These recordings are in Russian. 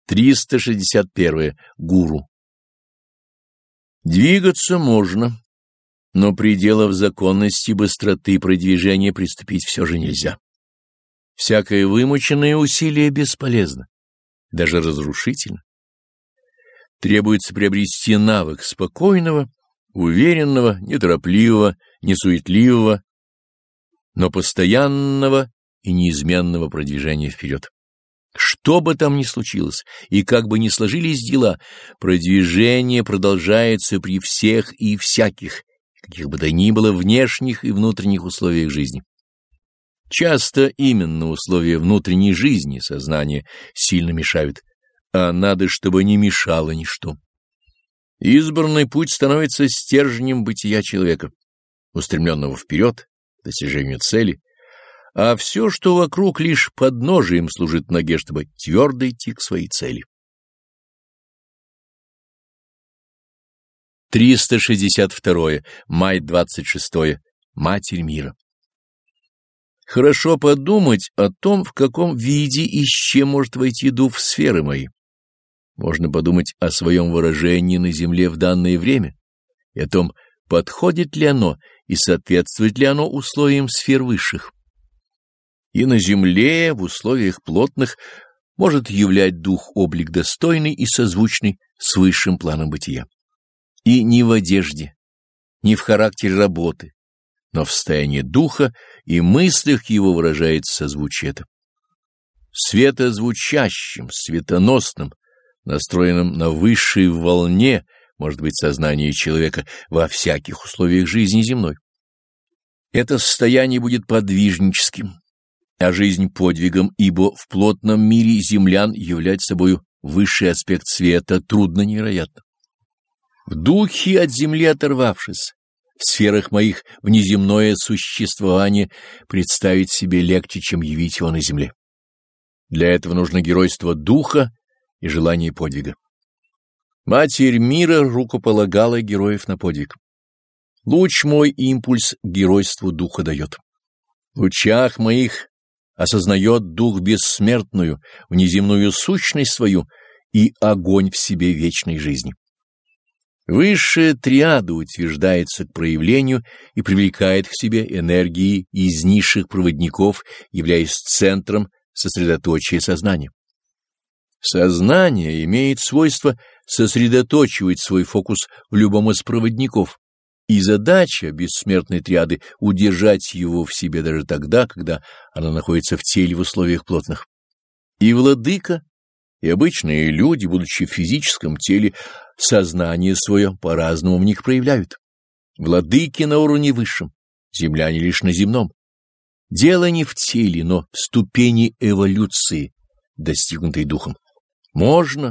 361. Гуру. Двигаться можно, но пределов законности и быстроты продвижения приступить все же нельзя. Всякое вымученное усилие бесполезно, даже разрушительно. Требуется приобрести навык спокойного, уверенного, неторопливого, несуетливого, но постоянного и неизменного продвижения вперед. Что бы там ни случилось, и как бы ни сложились дела, продвижение продолжается при всех и всяких, каких бы то ни было внешних и внутренних условиях жизни. Часто именно условия внутренней жизни сознания сильно мешают, а надо, чтобы не мешало ничто. Избранный путь становится стержнем бытия человека, устремленного вперед, к достижению цели, а все, что вокруг, лишь подножием служит ноге, чтобы твердо идти к своей цели. 362. Май 26. Матерь мира. Хорошо подумать о том, в каком виде и с чем может войти дух в сферы мои. Можно подумать о своем выражении на земле в данное время и о том, подходит ли оно и соответствует ли оно условиям сфер высших. И на земле, в условиях плотных, может являть дух облик достойный и созвучный с высшим планом бытия. И не в одежде, не в характере работы, но в состоянии духа и мыслях его выражается созвучие это. Светозвучащим, светоносным, настроенным на высшей волне может быть сознание человека во всяких условиях жизни земной. Это состояние будет подвижническим, а жизнь подвигом, ибо в плотном мире землян являть собою высший аспект света трудно невероятно. В духе от земли оторвавшись, в сферах моих внеземное существование представить себе легче, чем явить его на земле. Для этого нужно геройство духа и желание подвига. Матерь мира рукополагала героев на подвиг. Луч мой импульс к геройству духа дает. В лучах моих осознает дух бессмертную, внеземную сущность свою и огонь в себе вечной жизни. Высшая триада утверждается к проявлению и привлекает к себе энергии из низших проводников, являясь центром сосредоточия сознания. Сознание имеет свойство сосредоточивать свой фокус в любом из проводников, и задача бессмертной триады — удержать его в себе даже тогда, когда она находится в теле в условиях плотных. И владыка, и обычные люди, будучи в физическом теле, сознание свое по-разному в них проявляют. Владыки на уровне высшем, земляне лишь на земном. Дело не в теле, но в ступени эволюции, достигнутой духом. Можно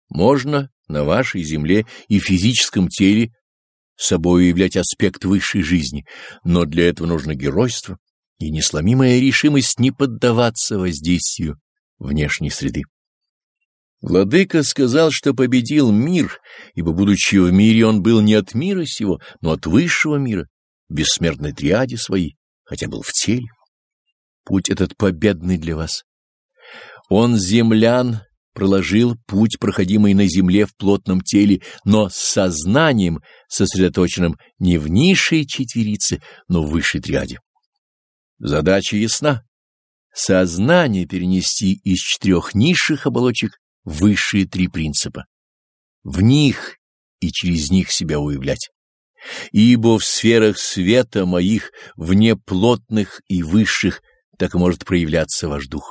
на вашей земле и физическом теле собой являть аспект высшей жизни, но для этого нужно геройство и несломимая решимость не поддаваться воздействию внешней среды. Владыка сказал, что победил мир, ибо, будучи в мире, он был не от мира сего, но от высшего мира, в бессмертной триаде своей, хотя был в теле. Путь этот победный для вас. Он, землян, проложил путь, проходимый на земле в плотном теле, но с сознанием, сосредоточенным не в низшей четверице, но в высшей триаде. Задача ясна. Сознание перенести из 4 низших оболочек в высшие 3 принципа. В них и через них себя уявлять. Ибо в сферах света моих, вне плотных и высших, так и может проявляться ваш дух.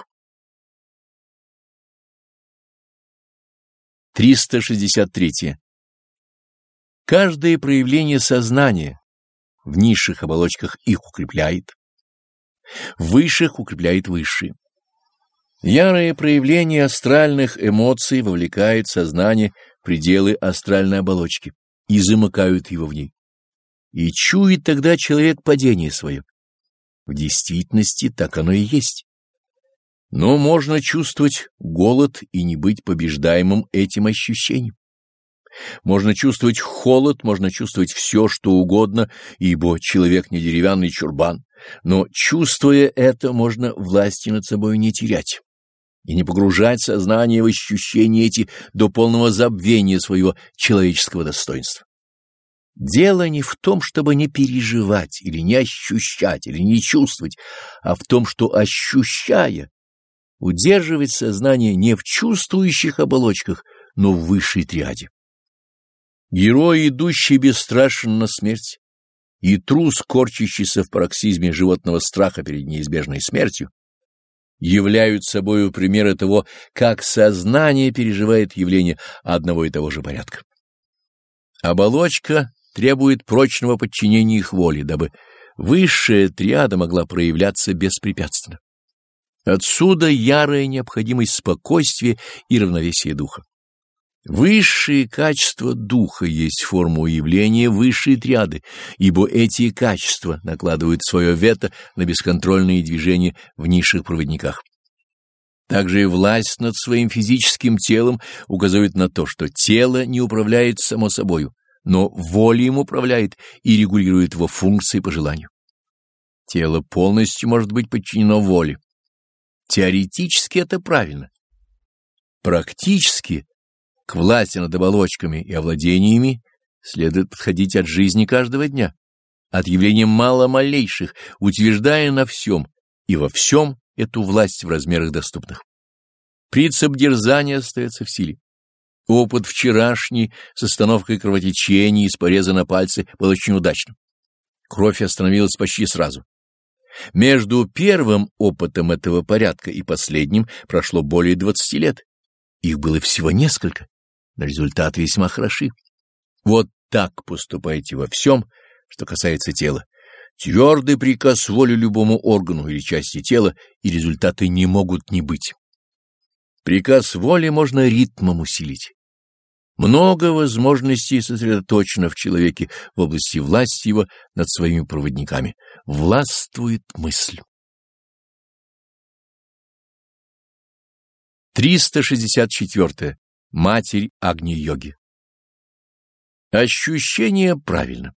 363. Каждое проявление сознания в низших оболочках их укрепляет, в высших укрепляет высшие. Ярое проявление астральных эмоций вовлекает сознание в пределы астральной оболочки и замыкают его в ней. И чует тогда человек падение свое. В действительности так оно и есть. Но можно чувствовать голод и не быть побеждаемым этим ощущением. Можно чувствовать холод, можно чувствовать все, что угодно, ибо человек не деревянный чурбан, но, чувствуя это, можно власти над собой не терять. и не погружать сознание в ощущения эти до полного забвения своего человеческого достоинства. Дело не в том, чтобы не переживать, или не ощущать, или не чувствовать, а в том, что, ощущая, удерживать сознание не в чувствующих оболочках, но в высшей триаде. Герой, идущий бесстрашен на смерть, и трус, корчащийся в пароксизме животного страха перед неизбежной смертью, являют собою примеры того, как сознание переживает явление одного и того же порядка. Оболочка требует прочного подчинения их воле, дабы высшая триада могла проявляться беспрепятственно. Отсюда ярая необходимость спокойствия и равновесия духа. Высшие качества духа есть форма уявления высшей триады, ибо эти качества накладывают свое вето на бесконтрольные движения в низших проводниках. Также и власть над своим физическим телом указывает на то, что тело не управляет само собою, но воля им управляет и регулирует его функции по желанию. Тело полностью может быть подчинено воле. Теоретически это правильно. Практически к власти над оболочками и овладениями следует подходить от жизни каждого дня, от явлений маломалейших, утверждая на всем и во всем эту власть в размерах доступных. Принцип дерзания остается в силе. Опыт вчерашний с остановкой кровотечения из пореза на пальце был очень удачным. Кровь остановилась почти сразу. Между первым опытом этого порядка и последним прошло более 20 лет. Их было всего несколько, но результаты весьма хороши. Вот так поступайте во всем, что касается тела. Твердый приказ воли любому органу или части тела, и результаты не могут не быть. Приказ воли можно ритмом усилить. Много возможностей сосредоточено в человеке в области власти его над своими проводниками. Властвует мысль. 364. Матерь Агни-йоги. Ощущение правильно.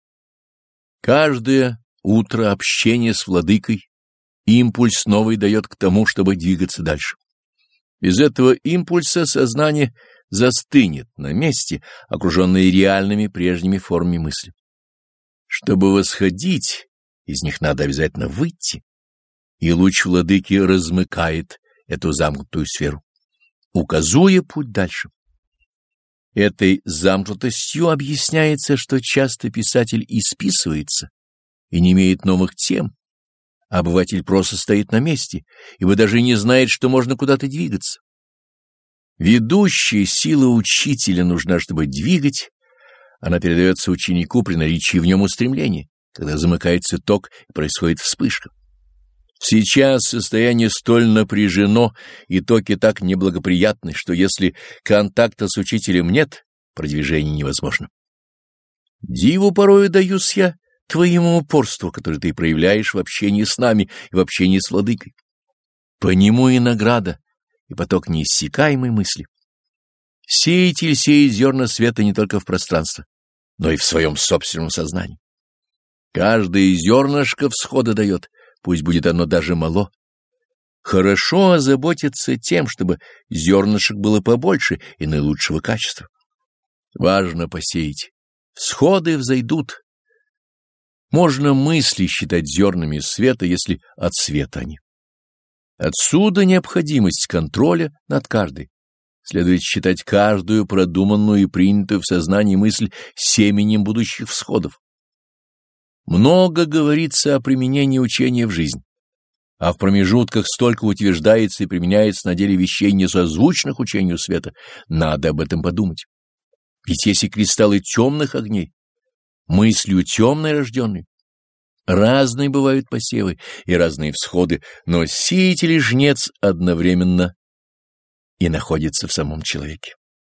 Каждое утро общение с владыкой импульс новый дает к тому, чтобы двигаться дальше. Без этого импульса сознание застынет на месте, окруженное реальными прежними формами мысли. Чтобы восходить, из них надо обязательно выйти, и луч владыки размыкает эту замкнутую сферу, указуя путь дальше. Этой замкнутостью объясняется, что часто писатель исписывается и не имеет новых тем, а обыватель просто стоит на месте, ибо даже не знает, что можно куда-то двигаться. Ведущая сила учителя нужна, чтобы двигать, она передается ученику при наличии в нем устремления, когда замыкается ток и происходит вспышка. Сейчас состояние столь напряжено, и токи так неблагоприятны, что если контакта с учителем нет, продвижение невозможно. Диву порою даюсь я твоему упорству, которое ты проявляешь в общении с нами и в общении с владыкой. По нему и награда, и поток неиссякаемой мысли. Сеятель сеет зерна света не только в пространство, но и в своем собственном сознании. Каждое зернышко всхода дает, пусть будет оно даже мало. Хорошо озаботиться тем, чтобы зернышек было побольше и наилучшего качества. Важно посеять. Всходы взойдут. Можно мысли считать зернами света, если от света они. Отсюда необходимость контроля над каждой. Следует считать каждую продуманную и принятую в сознании мысль семенем будущих всходов. Много говорится о применении учения в жизнь, а в промежутках столько утверждается и применяется на деле вещей несозвучных учению света. Надо об этом подумать. Ведь если кристаллы темных огней, мыслью темной рожденной, разные бывают посевы и разные всходы, но сеятель и жнец одновременно и находятся в самом человеке.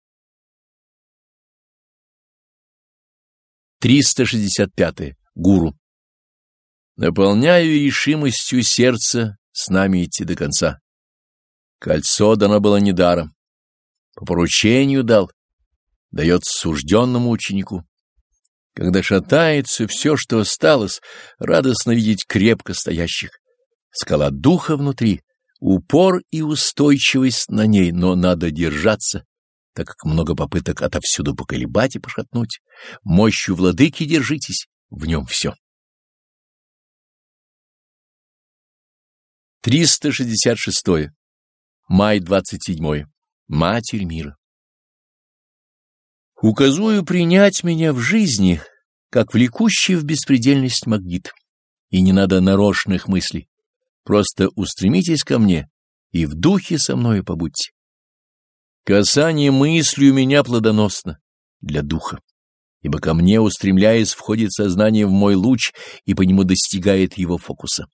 365. Гуру. Наполняю решимостью сердца с нами идти до конца. Кольцо дано было недаром. По поручению дал, дает сужденному ученику. Когда шатается все, что осталось, радостно видеть крепко стоящих. Скала духа внутри, Упор и устойчивость на ней, но надо держаться, так как много попыток отовсюду поколебать и пошатнуть. Мощью владыки держитесь, в нем все. 366. Май 27. Матерь мира. Указую принять меня в жизни, как влекущий в беспредельность магнит. И не надо нарочных мыслей. Просто устремитесь ко мне и в духе со мною побудьте. Касание мыслью меня плодоносно для духа, ибо ко мне, устремляясь, входит сознание в мой луч и по нему достигает его фокуса.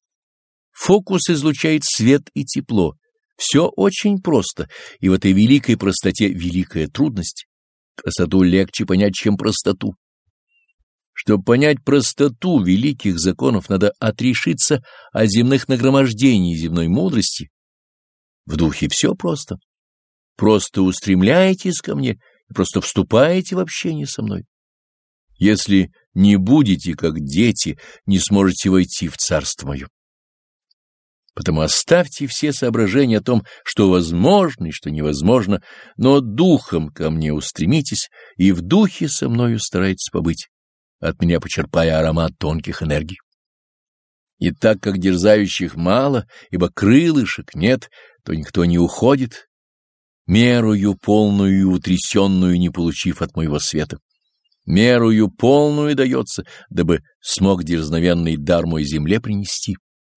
Фокус излучает свет и тепло. Все очень просто, и в этой великой простоте великая трудность. Красоту легче понять, чем простоту. Чтобы понять простоту великих законов, надо отрешиться от земных нагромождений земной мудрости. В духе все просто. Просто устремляетесь ко мне и просто вступаете в общение со мной. Если не будете, как дети, не сможете войти в царство мое. Потому оставьте все соображения о том, что возможно и что невозможно, но духом ко мне устремитесь и в духе со мною старайтесь побыть, от меня почерпая аромат тонких энергий. И так как дерзающих мало, ибо крылышек нет, то никто не уходит, мерою полную и утрясенную не получив от моего света. Мерою полную дается, дабы смог дерзновенный дар мой земле принести.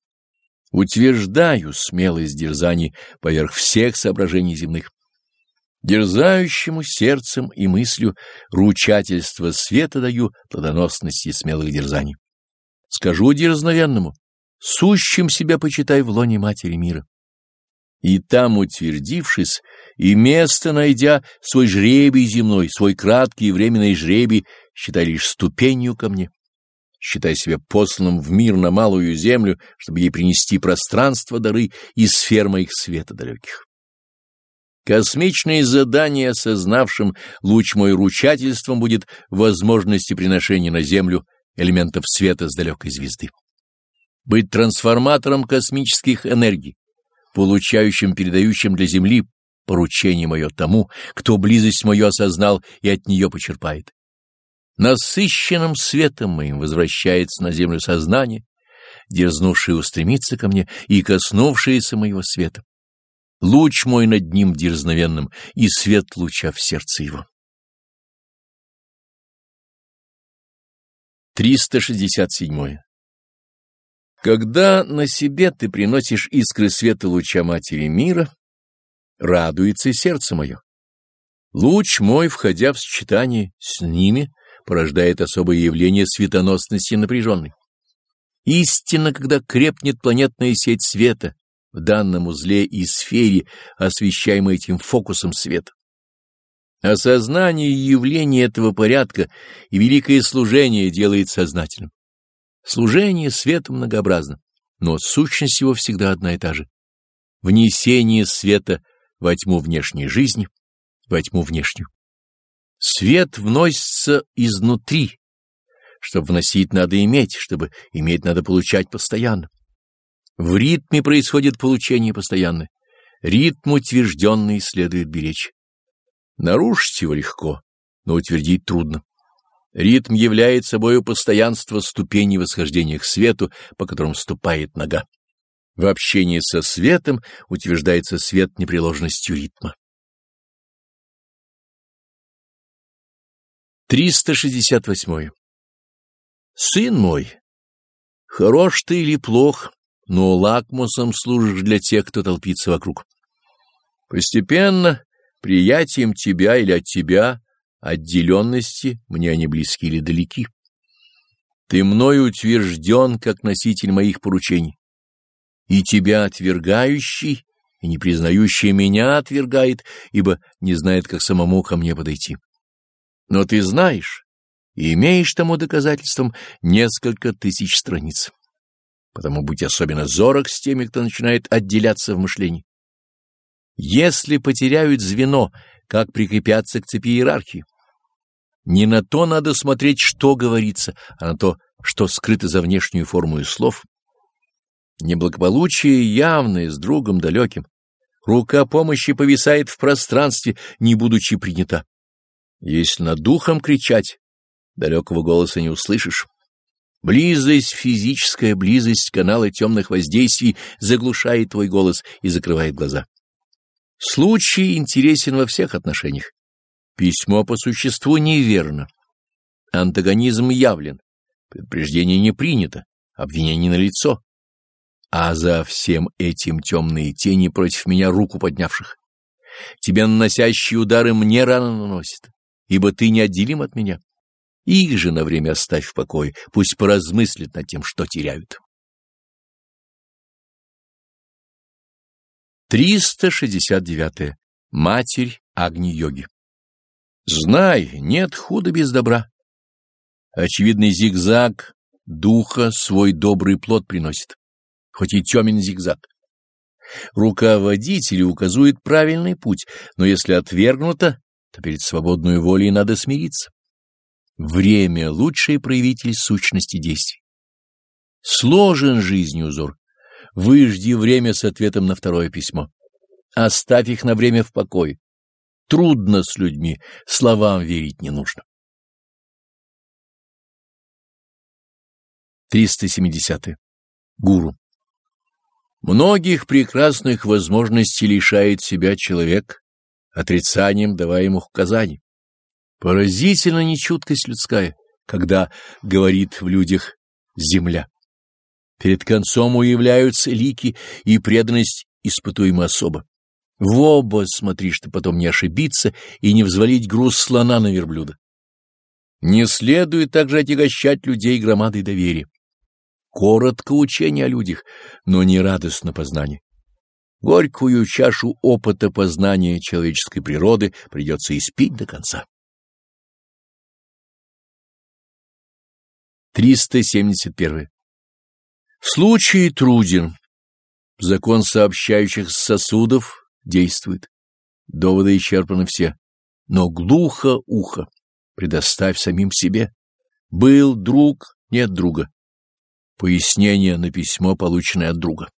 Утверждаю смелость дерзаний поверх всех соображений земных. Дерзающему сердцем и мыслью ручательство света даю плодоносности смелых дерзаний. Скажу дерзновенному, сущим себя почитай в лоне Матери мира. И там, утвердившись, и место найдя, свой жребий земной, свой краткий и временный жребий, считай лишь ступенью ко мне. Считай себя посланным в мир на малую землю, чтобы ей принести пространство дары и сфер моих света далеких. Космичное задание, осознавшим луч мой ручательством, будет возможности приношения на землю элементов света с далекой звезды. Быть трансформатором космических энергий, получающим, передающим для Земли поручение мое тому, кто близость мою осознал и от нее почерпает. Насыщенным светом моим возвращается на землю сознание, дерзнувшее устремиться ко мне и коснувшееся моего света. Луч мой над ним дерзновенным и свет луча в сердце его. 367. Когда на себе ты приносишь искры света луча Матери мира, радуется сердце мое. Луч мой, входя в сочетание с ними, порождает особое явление светоносности напряженной. Истинно, когда крепнет планетная сеть света в данном узле и сфере, освещаемой этим фокусом света. Осознание явления этого порядка и великое служение делает сознательным. Служение светом многообразно, но сущность его всегда одна и та же. Внесение света во тьму внешней жизни, во тьму внешнюю. Свет вносится изнутри. Чтобы вносить, надо иметь, чтобы иметь, надо получать постоянно. В ритме происходит получение постоянное. Ритм утвержденный следует беречь. Нарушить его легко, но утвердить трудно. Ритм является собою постоянство ступеней восхождения к свету, по которым ступает нога. В общении со светом утверждается свет непреложностью ритма. 368. Сын мой, хорош ты или плох, но лакмусом служишь для тех, кто толпится вокруг. Постепенно, приятием тебя или от тебя, отделенности, мне они близки или далеки. Ты мною утвержден, как носитель моих поручений. И тебя отвергающий, и не признающий меня отвергает, ибо не знает, как самому ко мне подойти. Но ты знаешь и имеешь тому доказательством несколько тысяч страниц. Потому будь особенно зорок с теми, кто начинает отделяться в мышлении. Если потеряют звено, как прикрепятся к цепи иерархии? Не на то надо смотреть, что говорится, а на то, что скрыто за внешнюю форму слов. Неблагополучие явное с другом далеким. Рука помощи повисает в пространстве, не будучи принята. Если над духом кричать, далекого голоса не услышишь. Близость, физическая близость канала темных воздействий заглушает твой голос и закрывает глаза. Случай интересен во всех отношениях. Письмо по существу неверно. Антагонизм явлен. Предупреждение не принято. Обвинение налицо. А за всем этим темные тени против меня руку поднявших. Тебе наносящие удары мне рано наносят, ибо ты неотделим от меня. Их же на время оставь в покое, пусть поразмыслят над тем, что теряют. 369. Матерь Агни-йоги. Знай, нет худа без добра. Очевидный зигзаг духа свой добрый плод приносит, хоть и темен зигзаг. Рука водителя указывает правильный путь, но если отвергнуто, то перед свободной волей надо смириться. Время — лучший проявитель сущности действий. Сложен жизнью узор. Выжди время с ответом на второе письмо. Оставь их на время в покое. Трудно с людьми, словам верить не нужно. 370. Гуру. Многих прекрасных возможностей лишает себя человек отрицанием даваемых указаний. Поразительна нечуткость людская, когда говорит в людях земля. Перед концом уявляются лики, и преданность испытуема особо. В оба смотри, что потом не ошибиться и не взвалить груз слона на верблюда. Не следует также отягощать людей громадой доверия. Коротко учение о людях, но не радостно познание. Горькую чашу опыта познания человеческой природы придется испить до конца. 371. Случай труден. Закон сообщающих сосудов действует. Доводы исчерпаны все. Но глухо ухо. Предоставь самим себе. Был друг, нет друга. Пояснение на письмо, полученное от друга.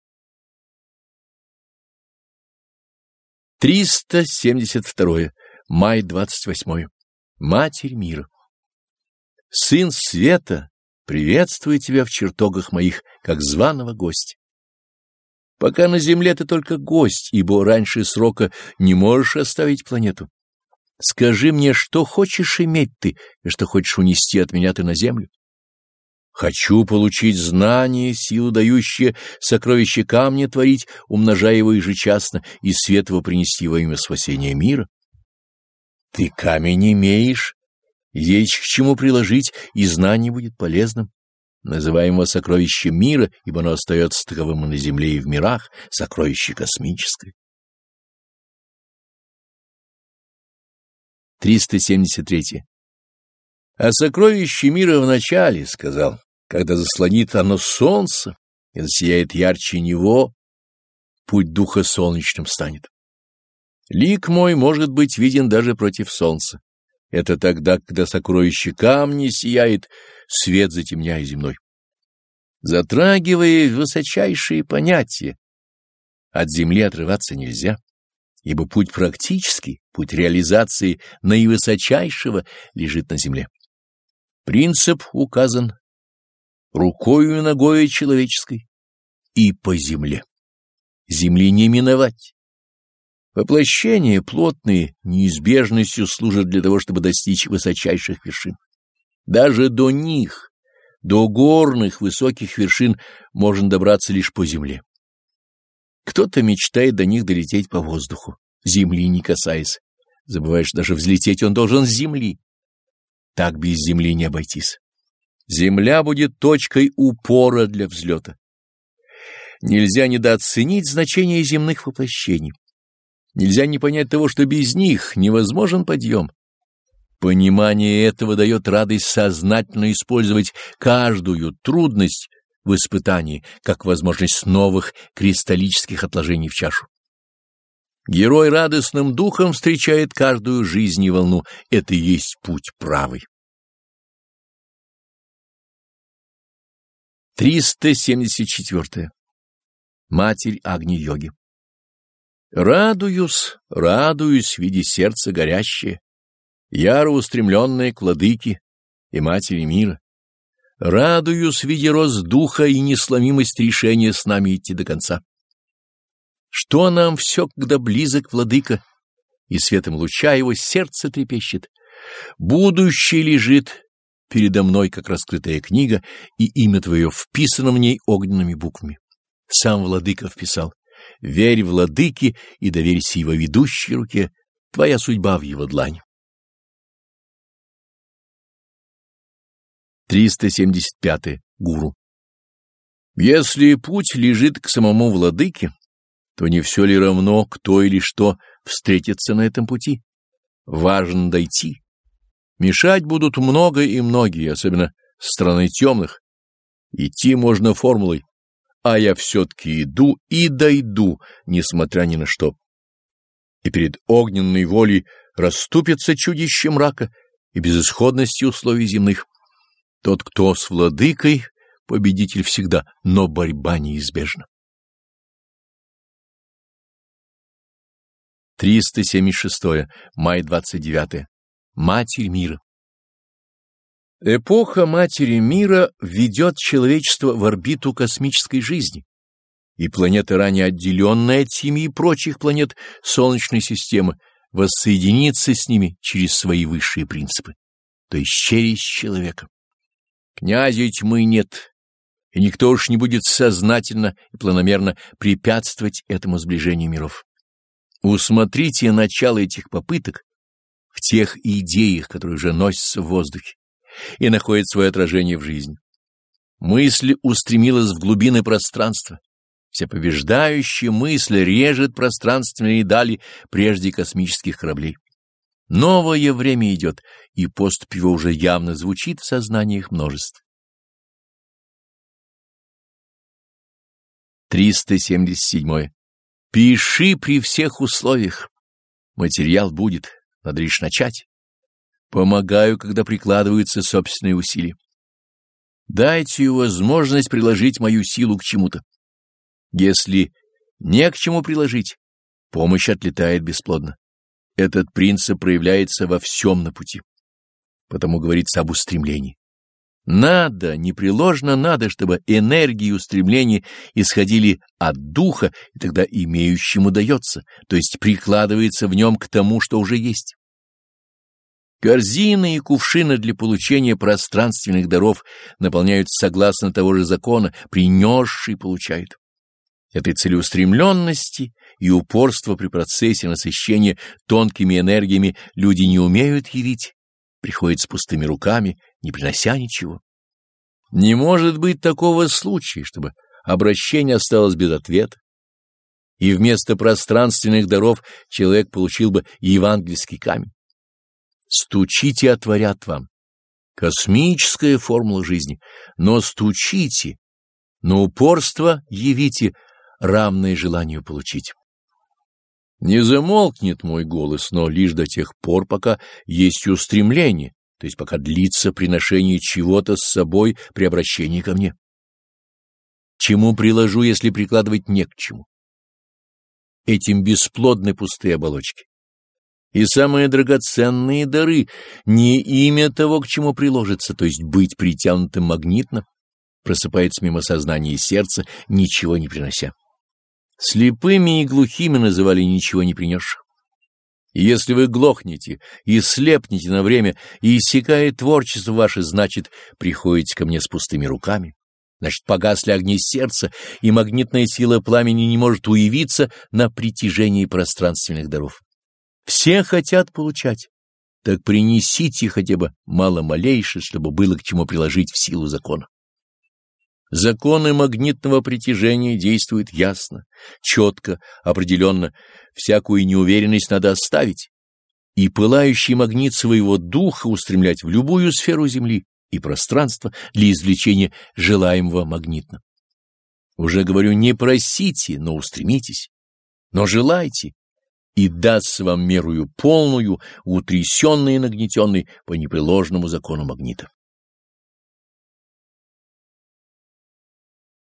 372. Май 28. Матерь мира. Сын света, приветствую тебя в чертогах моих, как званого гостя. Пока на земле ты только гость, ибо раньше срока не можешь оставить планету. Скажи мне, что хочешь иметь ты, и что хочешь унести от меня ты на землю. Хочу получить знание, силу дающее сокровище камня творить, умножая его ежечасно, и свет его принести во имя спасения мира. Ты камень имеешь, есть к чему приложить, и знание будет полезным. Называем его сокровищем мира, ибо оно остается таковым и на земле, и в мирах, сокровище космическое. 373. А сокровище мира вначале, сказал, когда заслонит оно солнце и засияет ярче него, путь духа солнечным станет. Лик мой может быть виден даже против солнца. Это тогда, когда сокровище камня сияет, свет затемняя земной. Затрагивая высочайшие понятия, от земли отрываться нельзя, ибо путь практический, путь реализации наивысочайшего лежит на земле. Принцип указан рукою и ногою человеческой и по земле. Земли не миновать. Воплощения плотные неизбежностью служат для того, чтобы достичь высочайших вершин. Даже до них, до горных высоких вершин, можно добраться лишь по земле. Кто-то мечтает до них долететь по воздуху, земли не касаясь. Забываешь, даже взлететь он должен с земли. Так без земли не обойтись. Земля будет точкой упора для взлета. Нельзя недооценить значение земных воплощений. Нельзя не понять того, что без них невозможен подъем. Понимание этого дает радость сознательно использовать каждую трудность в испытании, как возможность новых кристаллических отложений в чашу. Герой радостным духом встречает каждую жизнь и волну. Это и есть путь правый. 374. Матерь Агни-йоги. Радуюсь, видя сердце горящее, яро устремленное к владыке и матери мира. Радуюсь, видя рост духа и несломимость решения с нами идти до конца. Что нам все, когда близок владыка, и светом луча его сердце трепещет. Будущее лежит передо мной, как раскрытая книга, и имя твое вписано в ней огненными буквами. Сам владыка вписал: верь владыке и доверься его ведущей руке, твоя судьба в его длани. 375. Гуру. Если путь лежит к самому владыке, то не все ли равно, кто или что встретится на этом пути? Важно дойти. Мешать будут много и многие, особенно с стороны темных. Идти можно формулой: а я все-таки иду и дойду, несмотря ни на что. И перед огненной волей расступится чудище мрака и безысходности условий земных. Тот, кто с владыкой, победитель всегда, но борьба неизбежна. 376. Май 29. Матерь мира. Эпоха Матери мира ведет человечество в орбиту космической жизни, и планеты, ранее отделенные от семьи прочих планет Солнечной системы, воссоединится с ними через свои высшие принципы, то есть через человека. Князя тьмы нет, и никто уж не будет сознательно и планомерно препятствовать этому сближению миров. Усмотрите начало этих попыток в тех идеях, которые уже носятся в воздухе и находят свое отражение в жизни. Мысль устремилась в глубины пространства. Всепобеждающая мысль режет пространственные дали прежде космических кораблей. Новое время идет, и поступь его уже явно звучит в сознаниях множеств. 377. Пиши при всех условиях. Материал будет, надо лишь начать. Помогаю, когда прикладываются собственные усилия. Дайте возможность приложить мою силу к чему-то. Если не к чему приложить, помощь отлетает бесплодно. Этот принцип проявляется во всем на пути. Потому говорится об устремлении. Надо, непреложно надо, чтобы энергии и устремления исходили от духа, и тогда имеющему дается, то есть прикладывается в нем к тому, что уже есть. Корзины и кувшины для получения пространственных даров наполняются согласно того же закона, принесший получает. Этой целеустремленности и упорства при процессе насыщения тонкими энергиями люди не умеют явить, приходят с пустыми руками, не принося ничего. Не может быть такого случая, чтобы обращение осталось без ответа, и вместо пространственных даров человек получил бы евангельский камень. Стучите, отворят вам. Космическая формула жизни. Но стучите, но упорство явите, равное желанию получить. Не замолкнет мой голос, но лишь до тех пор, пока есть устремление, то есть пока длится приношение чего-то с собой при обращении ко мне. Чему приложу, если прикладывать не к чему? Этим бесплодны пустые оболочки. И самые драгоценные дары — не имя того, к чему приложится, то есть быть притянутым магнитно, просыпается мимо сознания и сердца, ничего не принося. Слепыми и глухими называли ничего не принесших. И если вы глохнете и слепнете на время, и иссякает творчество ваше, значит, приходите ко мне с пустыми руками. Значит, погасли огни сердца, и магнитная сила пламени не может уявиться на притяжении пространственных даров. Все хотят получать, так принесите хотя бы мало-малейшее, чтобы было к чему приложить в силу закона. Законы магнитного притяжения действуют ясно, четко, определенно. Всякую неуверенность надо оставить и пылающий магнит своего духа устремлять в любую сферу Земли и пространства для извлечения желаемого магнитно. Уже говорю, не просите, но устремитесь, но желайте, и дастся вам мерою полную, утрясенной и нагнетенной по непреложному закону магнита.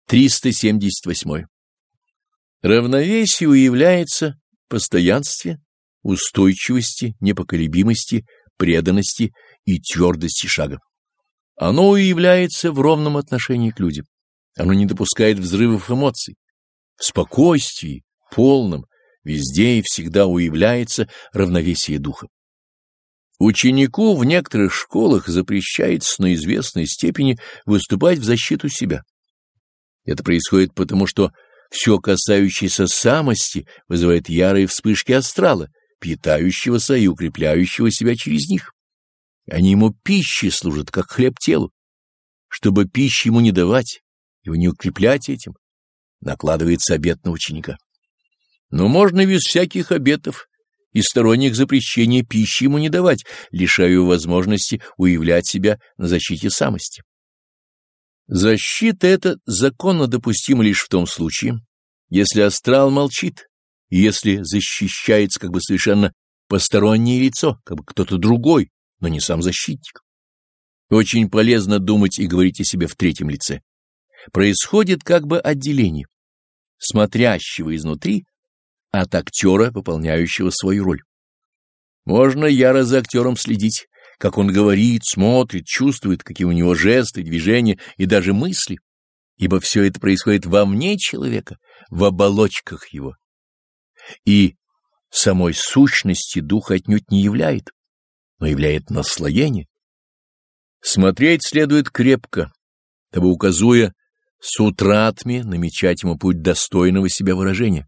378. Равновесие уявляется в постоянстве, устойчивости, непоколебимости, преданности и твердости шага. Оно уявляется в ровном отношении к людям. Оно не допускает взрывов эмоций. В спокойствии, полном, везде и всегда уявляется равновесие духа. Ученику в некоторых школах запрещается на известной степени выступать в защиту себя. Это происходит потому, что все касающееся самости вызывает ярые вспышки астрала, питающегося и укрепляющего себя через них. Они ему пищей служат, как хлеб телу. Чтобы пищи ему не давать, его не укреплять этим, накладывается обет на ученика. Но можно без всяких обетов и сторонних запрещений пищи ему не давать, лишая его возможности уявлять себя на защите самости. Защита эта законно допустима лишь в том случае, если астрал молчит, и если защищается как бы совершенно постороннее лицо, как бы кто-то другой, но не сам защитник. Очень полезно думать и говорить о себе в третьем лице. Происходит как бы отделение смотрящего изнутри от актера, выполняющего свою роль. Можно яро за актером следить, как он говорит, смотрит, чувствует, какие у него жесты, движения и даже мысли, ибо все это происходит вовне человека, в оболочках его. И самой сущности дух отнюдь не являет, но являет наслоение. Смотреть следует крепко, дабы, указуя сутратме, намечать ему путь достойного себя выражения.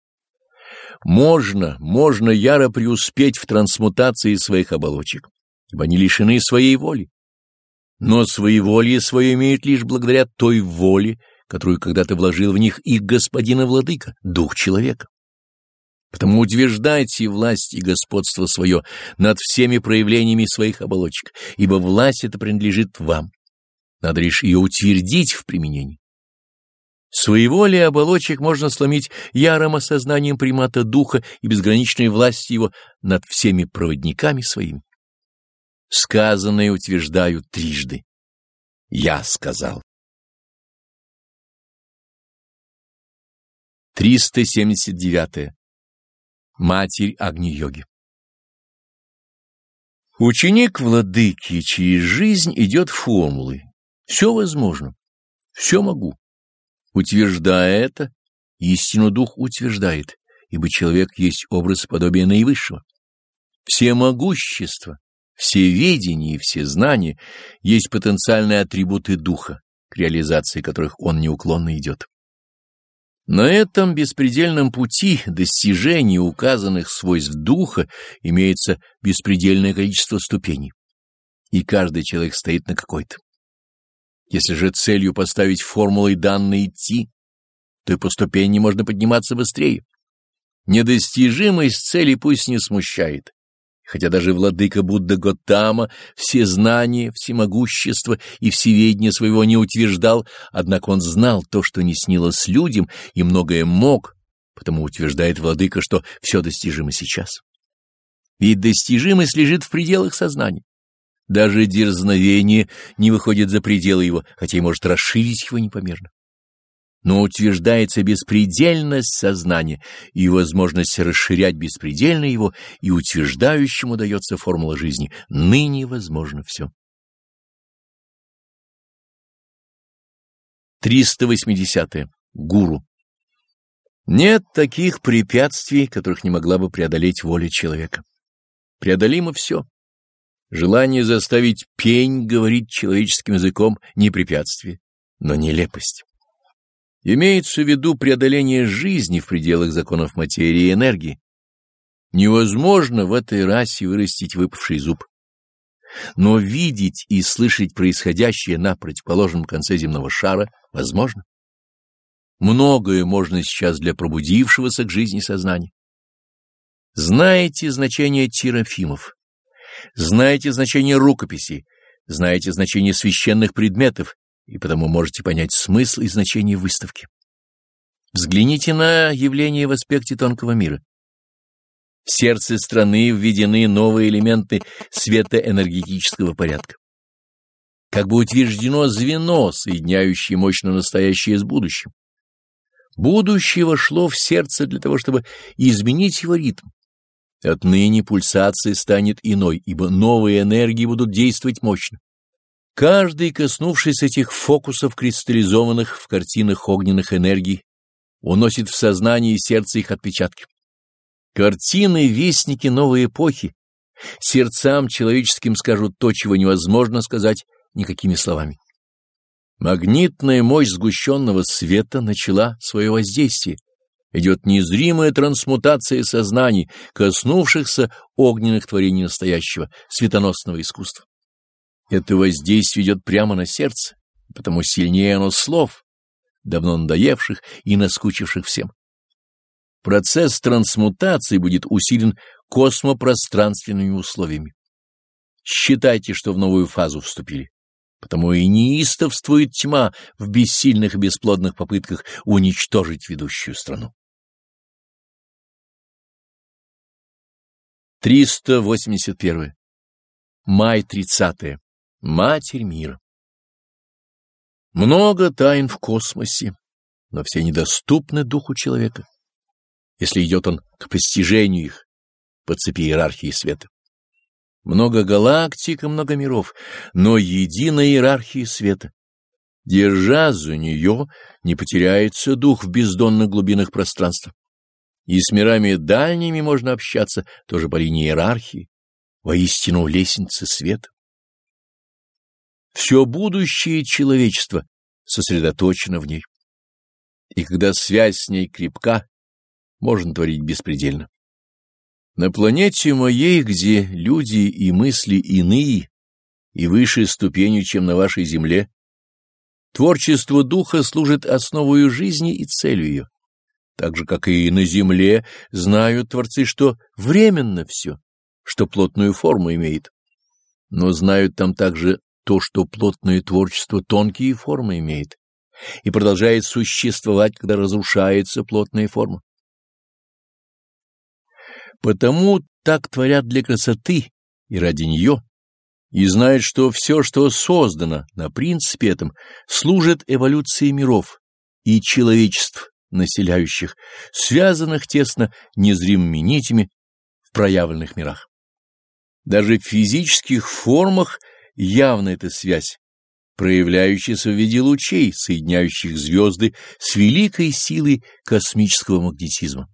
Можно яро преуспеть в трансмутации своих оболочек, ибо они лишены своей воли. Но своеволие свое имеют лишь благодаря той воле, которую когда-то вложил в них их господин и владыка, дух человека. Потому утверждайте власть и господство свое над всеми проявлениями своих оболочек, ибо власть эта принадлежит вам. Надо лишь ее утвердить в применении. Своеволие оболочек можно сломить ярым осознанием примата духа и безграничной власти его над всеми проводниками своими. Сказанное утверждаю трижды. Я сказал. 379. Матерь Агни-йоги. Ученик владыки через жизнь идет формулой. Все возможно, все могу. Утверждая это, истину дух утверждает, ибо человек есть образ подобия наивысшего. Все могущества, все ведения и все знания есть потенциальные атрибуты духа, к реализации которых он неуклонно идет. На этом беспредельном пути достижения указанных свойств духа имеется беспредельное количество ступеней, и каждый человек стоит на какой-то. Если же целью поставить формулой данной идти, то и по ступени можно подниматься быстрее. Недостижимость цели пусть не смущает, хотя даже владыка Будда Готама все знания, всемогущество и всеведение своего не утверждал, однако он знал то, что не снилось людям, и многое мог, потому утверждает владыка, что все достижимо сейчас. Ведь достижимость лежит в пределах сознания. Даже дерзновение не выходит за пределы его, хотя и может расширить его непомерно. Но утверждается беспредельность сознания и возможность расширять беспредельно его, и утверждающему дается формула жизни. Ныне возможно все. 380. Гуру. Нет таких препятствий, которых не могла бы преодолеть воля человека. Преодолимо все. Желание заставить пень говорить человеческим языком не препятствие, но нелепость. Имеется в виду преодоление жизни в пределах законов материи и энергии. Невозможно в этой расе вырастить выпавший зуб. Но видеть и слышать происходящее на противоположном конце земного шара возможно. Многое можно сейчас для пробудившегося к жизни сознания. Знаете значение терафимов, знаете значение рукописей, знаете значение священных предметов, и потому можете понять смысл и значение выставки. Взгляните на явления в аспекте тонкого мира. В сердце страны введены новые элементы светоэнергетического порядка. как бы утверждено звено, соединяющее мощно настоящее с будущим. Будущее вошло в сердце для того, чтобы изменить его ритм. Отныне пульсация станет иной, ибо новые энергии будут действовать мощно. Каждый, коснувшись этих фокусов, кристаллизованных в картинах огненных энергий, уносит в сознание и сердце их отпечатки. Картины — вестники новой эпохи. Сердцам человеческим скажут то, чего невозможно сказать никакими словами. Магнитная мощь сгущенного света начала свое воздействие. Идет незримая трансмутация сознаний, коснувшихся огненных творений настоящего, светоносного искусства. Это воздействие идет прямо на сердце, потому сильнее оно слов, давно надоевших и наскучивших всем. Процесс трансмутации будет усилен космопространственными условиями. Считайте, что в новую фазу вступили. Потому и неистовствует тьма в бессильных и бесплодных попытках уничтожить ведущую страну. 381. Май 30. Матерь мира. Много тайн в космосе, но все недоступны духу человека, если идет он к постижению их по цепи иерархии света. Много галактик и много миров, но единая иерархия света. Держа за нее, не потеряется дух в бездонных глубинах пространства. И с мирами дальними можно общаться тоже по линии иерархии, воистину лестницы света. Все будущее человечества сосредоточено в ней. И когда связь с ней крепка, можно творить беспредельно. На планете моей, где люди и мысли иные и выше ступенью, чем на вашей земле, творчество духа служит основою жизни и целью ее. Так же, как и на земле, знают творцы, что временно все, что плотную форму имеет. Но знают там также то, что плотное творчество тонкие формы имеет и продолжает существовать, когда разрушается плотная форма. Потому так творят для красоты и ради нее, и знают, что все, что создано на принципе этом, служит эволюции миров и человечеств, населяющих, связанных тесно незримыми нитями в проявленных мирах. Даже в физических формах явна эта связь, проявляющаяся в виде лучей, соединяющих звезды с великой силой космического магнетизма.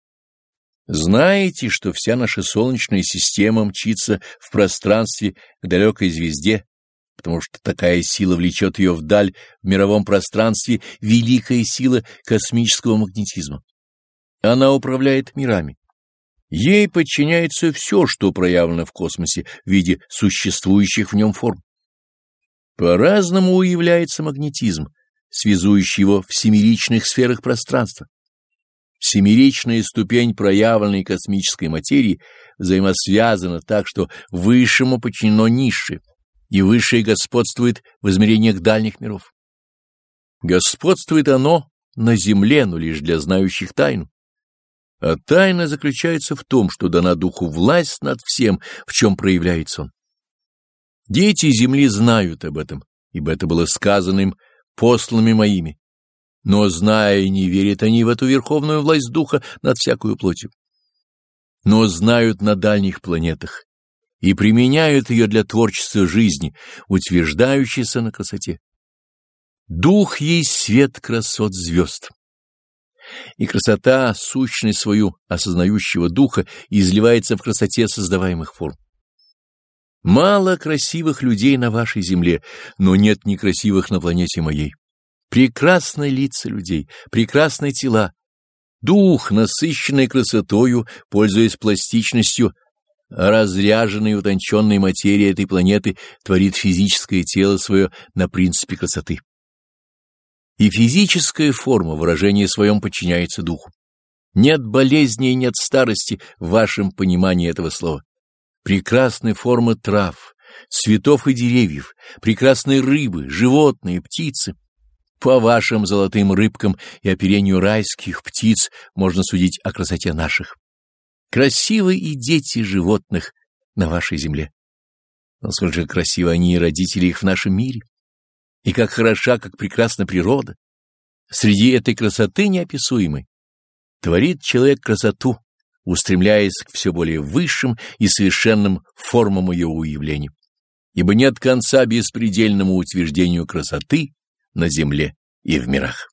Знаете, что вся наша Солнечная система мчится в пространстве к далекой звезде, потому что такая сила влечет ее вдаль в мировом пространстве, великая сила космического магнетизма. Она управляет мирами. Ей подчиняется все, что проявлено в космосе в виде существующих в нем форм. По-разному уявляется магнетизм, связующий его в семеричных сферах пространства. Семеричная ступень проявленной космической материи взаимосвязана так, что высшему подчинено низшее, и высшее господствует в измерениях дальних миров. Господствует оно на земле, но лишь для знающих тайну. А тайна заключается в том, что дана духу власть над всем, в чем проявляется он. Дети земли знают об этом, ибо это было сказано им посланными моими. Но, зная, не верят они в эту верховную власть духа над всякую плотью. Но знают на дальних планетах и применяют ее для творчества жизни, утверждающейся на красоте. Дух есть свет красот звезд. И красота, сущность свою осознающего духа, изливается в красоте создаваемых форм. Мало красивых людей на вашей земле, но нет некрасивых на планете моей. Прекрасные лица людей, прекрасные тела. Дух, насыщенный красотою, пользуясь пластичностью, разряженной и утонченной материи этой планеты, творит физическое тело свое на принципе красоты. И физическая форма выражения своем подчиняется духу. Нет болезни и нет старости в вашем понимании этого слова. Прекрасны формы трав, цветов и деревьев, прекрасные рыбы, животные, птицы. По вашим золотым рыбкам и оперению райских птиц можно судить о красоте наших. Красивы и дети животных на вашей земле. насколько же красивы они и родители их в нашем мире, и как хороша, как прекрасна природа. Среди этой красоты неописуемой творит человек красоту, устремляясь к все более высшим и совершенным формам ее уявления, ибо нет конца беспредельному утверждению красоты на земле и в мирах.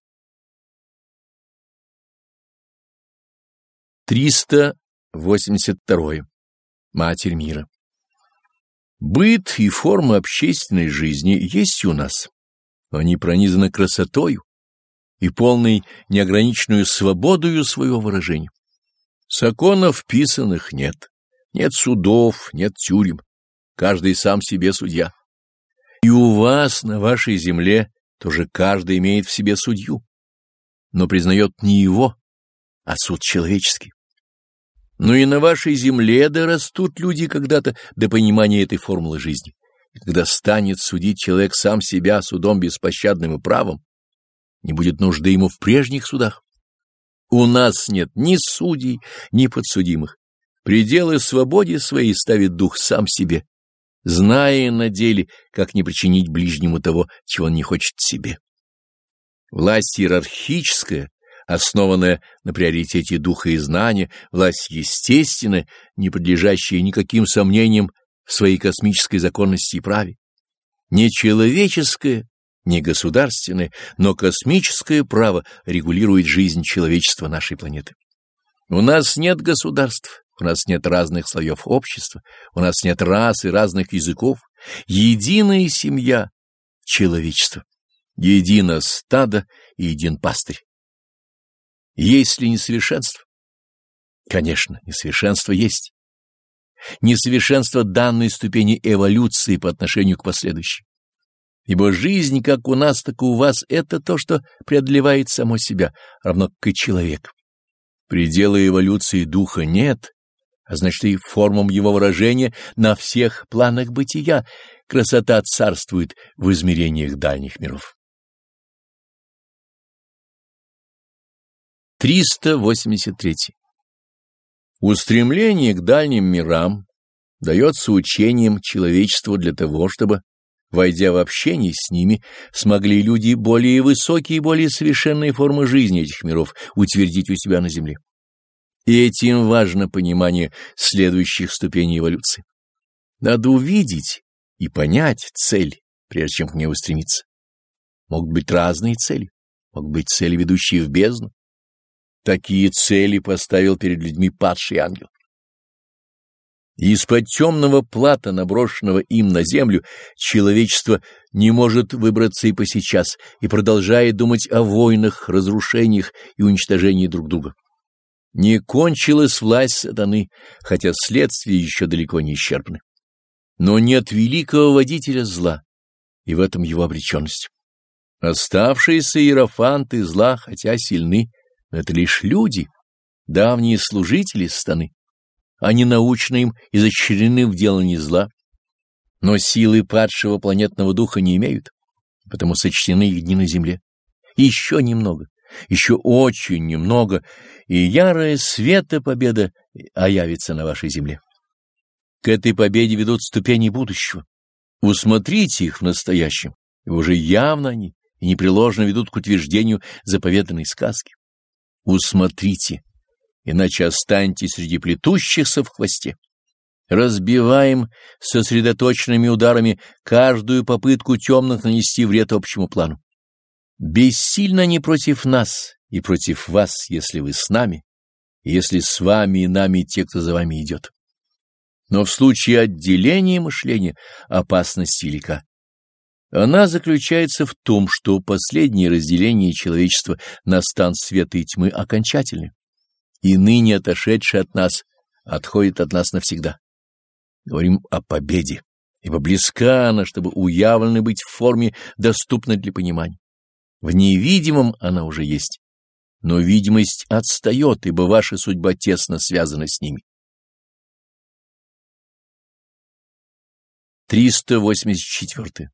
382. Матерь мира. Быт и формы общественной жизни есть у нас. Они пронизаны красотою и полной неограниченную свободою своего выражения. Законов писанных нет, нет судов, нет тюрем, каждый сам себе судья. И у вас на вашей земле тоже каждый имеет в себе судью, но признает не его, а суд человеческий. Но и на вашей земле дорастут люди когда-то до понимания этой формулы жизни. И когда станет судить человек сам себя судом беспощадным и правым, не будет нужды ему в прежних судах. У нас нет ни судей, ни подсудимых. Пределы свободе своей ставит дух сам себе, зная на деле, как не причинить ближнему того, чего он не хочет себе. Власть иерархическая, основанная на приоритете духа и знания, власть естественная, не подлежащая никаким сомнениям в своей космической законности и праве. Не человеческое, не государственное, но космическое право регулирует жизнь человечества нашей планеты. У нас нет государств, у нас нет разных слоев общества, у нас нет рас и разных языков. Единая семья — человечество, едино стадо и един пастырь. Есть ли несовершенство? Конечно, несовершенство есть. Несовершенство данной ступени эволюции по отношению к последующей. Ибо жизнь, как у нас, так и у вас, это то, что преодолевает само себя, равно как и человек. Предела эволюции духа нет, а значит и формам его выражения на всех планах бытия красота царствует в измерениях дальних миров. 383. Устремление к дальним мирам дается учением человечеству для того, чтобы, войдя в общение с ними, смогли люди более высокие и более совершенные формы жизни этих миров утвердить у себя на земле. И этим важно понимание следующих ступеней эволюции. Надо увидеть и понять цель, прежде чем к ней устремиться. Могут быть разные цели, могут быть цели, ведущие в бездну. Такие цели поставил перед людьми падший ангел. Из-под темного плата, наброшенного им на землю, человечество не может выбраться и по сейчас, и продолжает думать о войнах, разрушениях и уничтожении друг друга. Не кончилась власть сатаны, хотя следствия еще далеко не исчерпаны. Но нет великого водителя зла, и в этом его обреченность. Оставшиеся иерофанты зла, хотя сильны, но это лишь люди, давние служители сатаны. Они научно им изощрены в делании зла, но силы падшего планетного духа не имеют, потому сочтены их дни на земле. Еще немного, еще очень немного, и ярая света победа оявится на вашей земле. К этой победе ведут ступени будущего. Усмотрите их в настоящем, и уже явно они и непреложно ведут к утверждению заповеданной сказки. Усмотрите, иначе останьтесь среди плетущихся в хвосте. Разбиваем сосредоточенными ударами каждую попытку темных нанести вред общему плану. Бессильно они против нас и против вас, если вы с нами, и если с вами и нами те, кто за вами идет. Но в случае отделения мышления опасность велика. Она заключается в том, что последнее разделение человечества на стан света и тьмы окончательны, и ныне отошедший от нас отходит от нас навсегда. Говорим о победе, ибо близка она, чтобы уявлена быть в форме, доступной для понимания. В невидимом она уже есть, но видимость отстает, ибо ваша судьба тесно связана с ними. 384.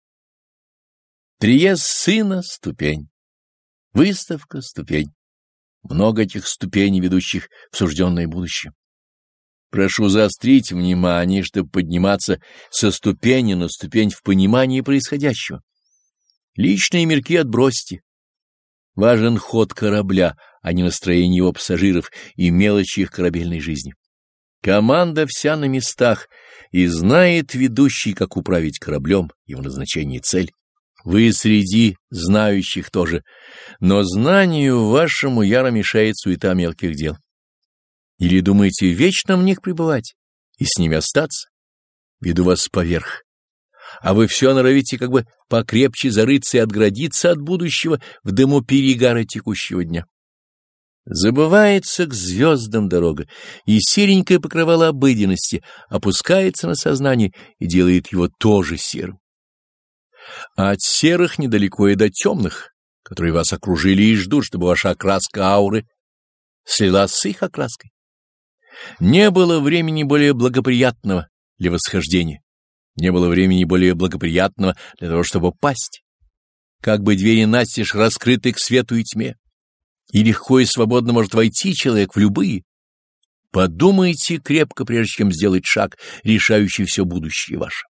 Приезд сына — ступень, выставка — ступень. Много этих ступеней, ведущих в сужденное будущее. Прошу заострить внимание, чтобы подниматься со ступени на ступень в понимании происходящего. Личные мирки отбросьте. Важен ход корабля, а не настроение его пассажиров и мелочи их корабельной жизни. Команда вся на местах, и знает ведущий, как управить кораблем, его назначение и цель. Вы среди знающих тоже, но знанию вашему яро мешает суета мелких дел. Или думаете вечно в них пребывать и с ними остаться? Веду вас поверх. А вы все норовите как бы покрепче зарыться и отградиться от будущего в дыму перегара текущего дня. Забывается к звездам дорога, и серенькое покрывало обыденности опускается на сознание и делает его тоже серым. А от серых недалеко и до темных, которые вас окружили и ждут, чтобы ваша окраска ауры слилась с их окраской. Не было времени более благоприятного для восхождения, не было времени более благоприятного для того, чтобы пасть. Как бы двери настежь раскрыты к свету и тьме, и легко и свободно может войти человек в любые. Подумайте крепко, прежде чем сделать шаг, решающий все будущее ваше.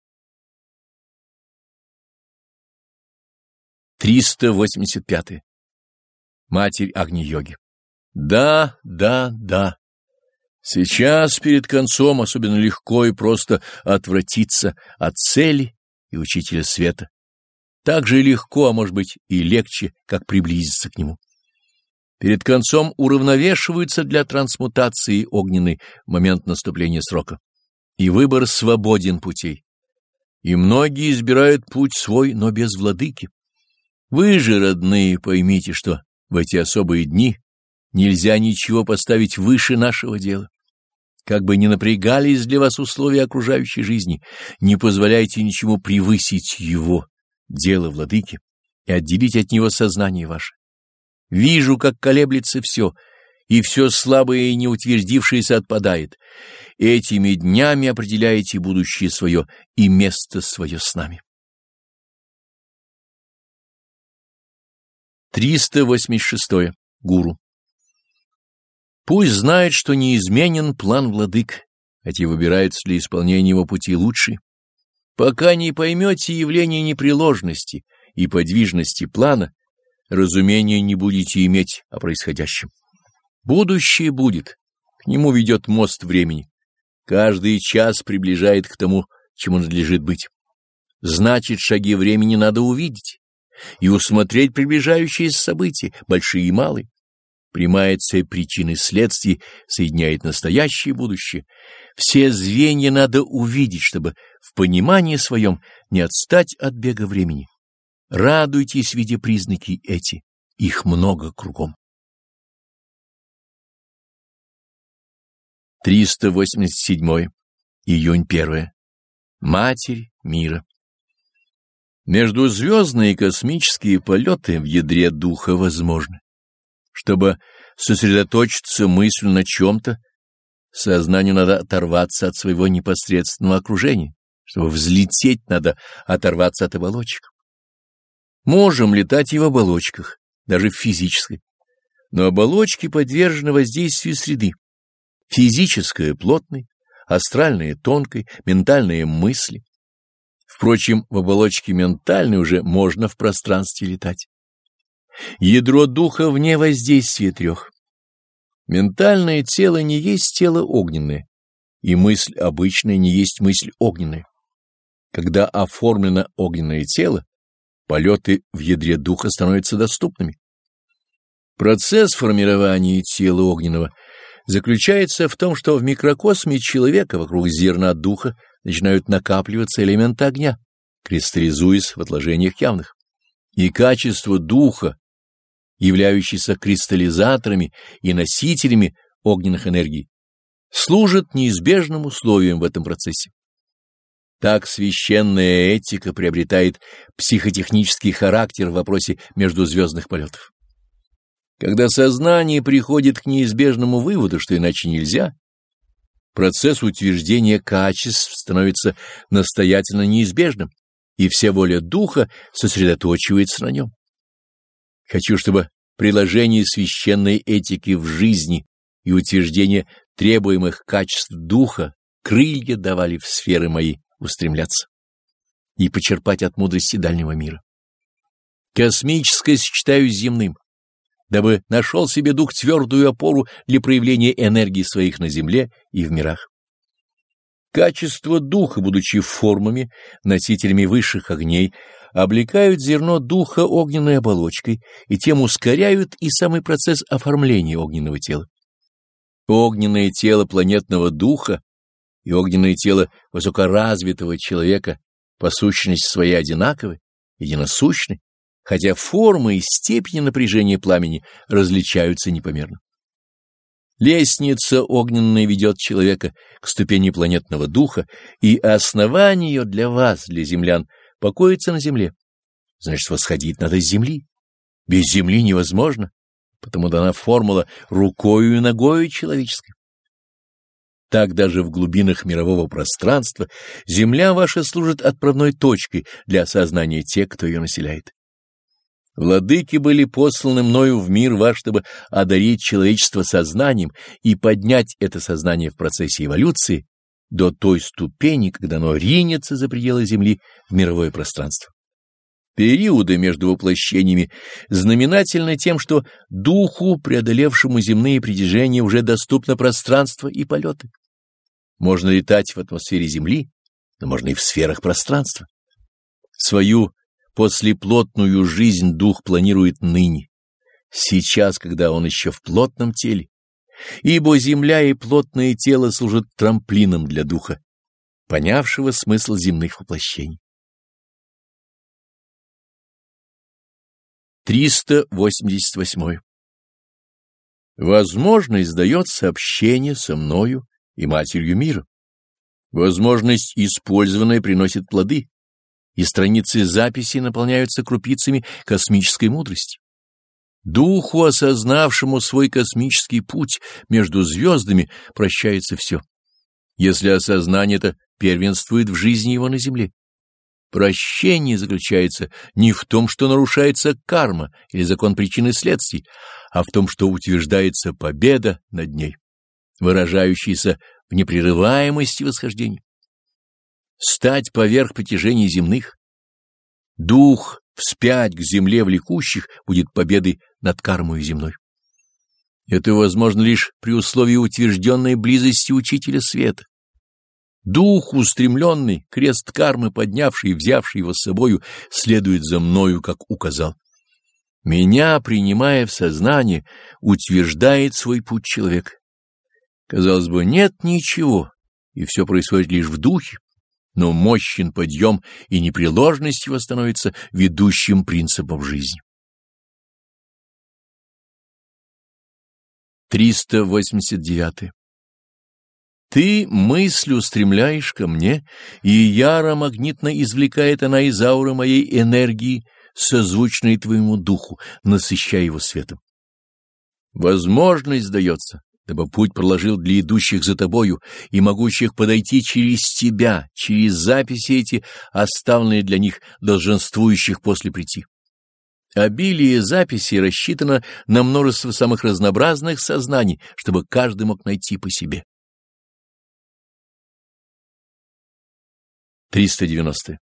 385. Матерь Агни-йоги. Да. Сейчас перед концом особенно легко и просто отвратиться от цели и учителя света. Так же легко, а может быть и легче, как приблизиться к нему. Перед концом уравновешиваются для трансмутации огненной в момент наступления срока. И выбор свободен путей. И многие избирают путь свой, но без владыки. Вы же, родные, поймите, что в эти особые дни нельзя ничего поставить выше нашего дела. Как бы ни напрягались для вас условия окружающей жизни, не позволяйте ничему превысить его, дело владыки, и отделить от него сознание ваше. Вижу, как колеблется все, и все слабое и неутвердившееся отпадает. Этими днями определяете будущее свое и место свое с нами. 386. Гуру. Пусть знает, что неизменен план владык, хотя выбираются для исполнения его пути лучшие. Пока не поймете явление непреложности и подвижности плана, разумения не будете иметь о происходящем. Будущее будет, к нему ведет мост времени. Каждый час приближает к тому, чему надлежит быть. Значит, шаги времени надо увидеть и усмотреть приближающиеся события, большие и малые. Прямая цепь причин и следствий соединяет настоящее и будущее. Все звенья надо увидеть, чтобы в понимании своем не отстать от бега времени. Радуйтесь, видя признаки эти, их много кругом. 387. Июнь 1. Матерь мира. Междузвездные космические полеты в ядре духа возможны. Чтобы сосредоточиться мыслью на чем-то, сознанию надо оторваться от своего непосредственного окружения. Чтобы взлететь, надо оторваться от оболочек. Можем летать и в оболочках, даже в физической. Но оболочки подвержены воздействию среды. Физическая — плотной, астральная — тонкой, ментальные — мысли. Впрочем, в оболочке ментальной уже можно в пространстве летать. Ядро духа вне воздействия трех. Ментальное тело не есть тело огненное, и мысль обычная не есть мысль огненная. Когда оформлено огненное тело, полеты в ядре духа становятся доступными. Процесс формирования тела огненного заключается в том, что в микрокосме человека вокруг зерна духа начинают накапливаться элементы огня, кристаллизуясь в отложениях явных. И качество духа, являющиеся кристаллизаторами и носителями огненных энергий, служат неизбежным условием в этом процессе. Так священная этика приобретает психотехнический характер в вопросе междузвездных полетов. Когда сознание приходит к неизбежному выводу, что иначе нельзя, процесс утверждения качеств становится настоятельно неизбежным, и вся воля духа сосредоточивается на нем. Хочу, чтобы приложение священной этики в жизни и утверждение требуемых качеств духа крылья давали в сферы мои устремляться и почерпать от мудрости дальнего мира. Космическое сочетаю с земным, дабы нашел себе дух твердую опору для проявления энергии своих на земле и в мирах. Качество духа, будучи формами, носителями высших огней, облекают зерно духа огненной оболочкой и тем ускоряют и самый процесс оформления огненного тела. Огненное тело планетного духа и огненное тело высокоразвитого человека по сущности своей одинаковы, единосущны, хотя формы и степени напряжения пламени различаются непомерно. Лестница огненная ведет человека к ступени планетного духа, и основание ее для вас, для землян, покоится на земле. Значит, восходить надо с земли. Без земли невозможно, потому дана формула рукою и ногою человеческой. Так даже в глубинах мирового пространства земля ваша служит отправной точкой для осознания тех, кто ее населяет. Владыки были посланы мною в мир ваш, чтобы одарить человечество сознанием и поднять это сознание в процессе эволюции до той ступени, когда оно ринется за пределы Земли в мировое пространство. Периоды между воплощениями знаменательны тем, что духу, преодолевшему земные притяжения, уже доступно пространство и полеты. Можно летать в атмосфере Земли, но можно и в сферах пространства. Свою послеплотную жизнь дух планирует ныне, сейчас, когда он еще в плотном теле, ибо земля и плотное тело служат трамплином для духа, понявшего смысл земных воплощений. 388. Возможность дается общение со мною и Матерью мира. Возможность, использованная, приносит плоды, и страницы записи наполняются крупицами космической мудрости. Духу, осознавшему свой космический путь между звездами, прощается все, если осознание это первенствует в жизни его на земле. Прощение заключается не в том, что нарушается карма или закон причин и следствий, а в том, что утверждается победа над ней, выражающаяся в непрерываемости восхождения. Стать поверх притяжений земных. Дух вспять к земле влекущих будет победой над кармой земной. Это возможно лишь при условии утвержденной близости Учителя Света. Дух устремленный, крест кармы поднявший и взявший его с собою, следует за мною, как указал. Меня, принимая в сознание, утверждает свой путь человек. Казалось бы, нет ничего, и все происходит лишь в духе, но мощен подъем, и непреложность его становится ведущим принципом жизни. 389. Ты мысль устремляешь ко мне, и яро магнитно извлекает она из ауры моей энергии, созвучной твоему духу, насыщая его светом. Возможность дается, дабы путь проложил для идущих за тобою и могущих подойти через тебя, через записи эти, оставленные для них, долженствующих после прийти. Обилие записей рассчитано на множество самых разнообразных сознаний, чтобы каждый мог найти по себе. 390.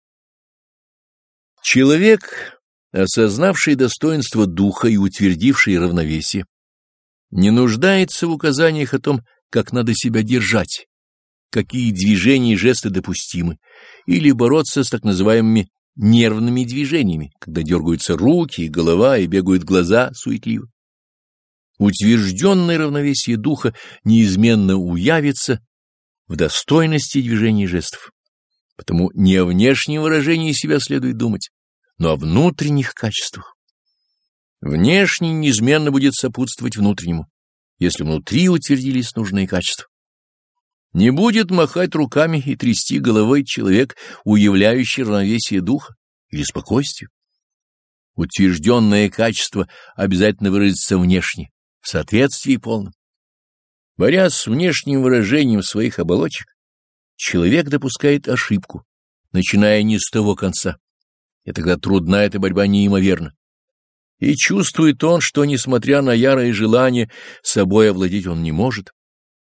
Человек, осознавший достоинство духа и утвердивший равновесие, не нуждается в указаниях о том, как надо себя держать, какие движения и жесты допустимы, или бороться с так называемыми нервными движениями, когда дергаются руки и голова и бегают глаза суетливо. Утвержденное равновесие духа неизменно уявится в достойности движений и жестов. Потому не о внешнем выражении себя следует думать, но о внутренних качествах. Внешний неизменно будет сопутствовать внутреннему, если внутри утвердились нужные качества. Не будет махать руками и трясти головой человек, уявляющий равновесие духа или спокойствие. Утвержденное качество обязательно выразится внешне, в соответствии полном. Борясь с внешним выражением своих оболочек, человек допускает ошибку, начиная не с того конца, и тогда трудна эта борьба неимоверна. И чувствует он, что, несмотря на ярое желание, собой овладеть он не может,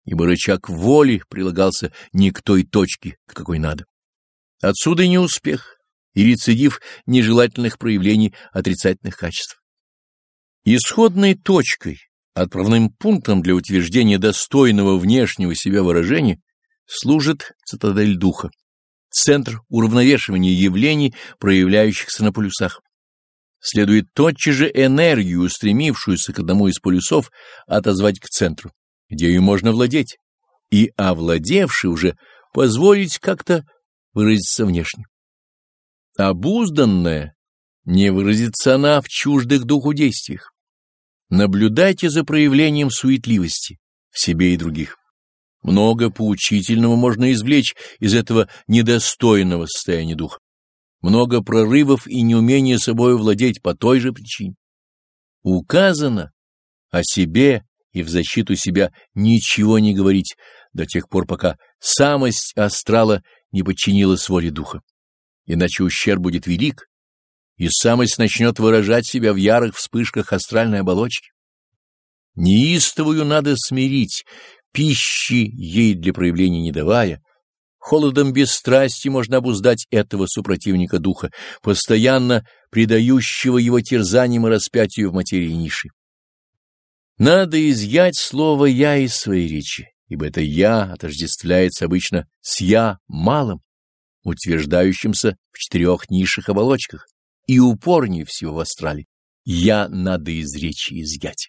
ибо рычаг воли прилагался не к той точке, к какой надо. Отсюда и неуспех, и рецидив нежелательных проявлений отрицательных качеств. Исходной точкой, отправным пунктом для утверждения достойного внешнего себя выражения служит цитадель духа, центр уравновешивания явлений, проявляющихся на полюсах. Следует тотчас же энергию, устремившуюся к одному из полюсов, отозвать к центру, где ее можно владеть, и, овладевши уже, позволить как-то выразиться внешне. Обузданная не выразится она в чуждых духу действиях. Наблюдайте за проявлением суетливости в себе и других. Много поучительного можно извлечь из этого недостойного состояния духа. Много прорывов и неумения собою владеть по той же причине. Указано о себе и в защиту себя ничего не говорить до тех пор, пока самость астрала не подчинилась воле духа. Иначе ущерб будет велик, и самость начнет выражать себя в ярых вспышках астральной оболочки. Неистовую надо смирить, пищи ей для проявления не давая. Холодом бесстрастия можно обуздать этого супротивника духа, постоянно предающего его терзаниям и распятию в материи ниши. Надо изъять слово «я» из своей речи, ибо это «я» отождествляется обычно с «я» малым, утверждающимся в 4 низших оболочках, и упорнее всего в астрале. «Я» надо из речи изъять.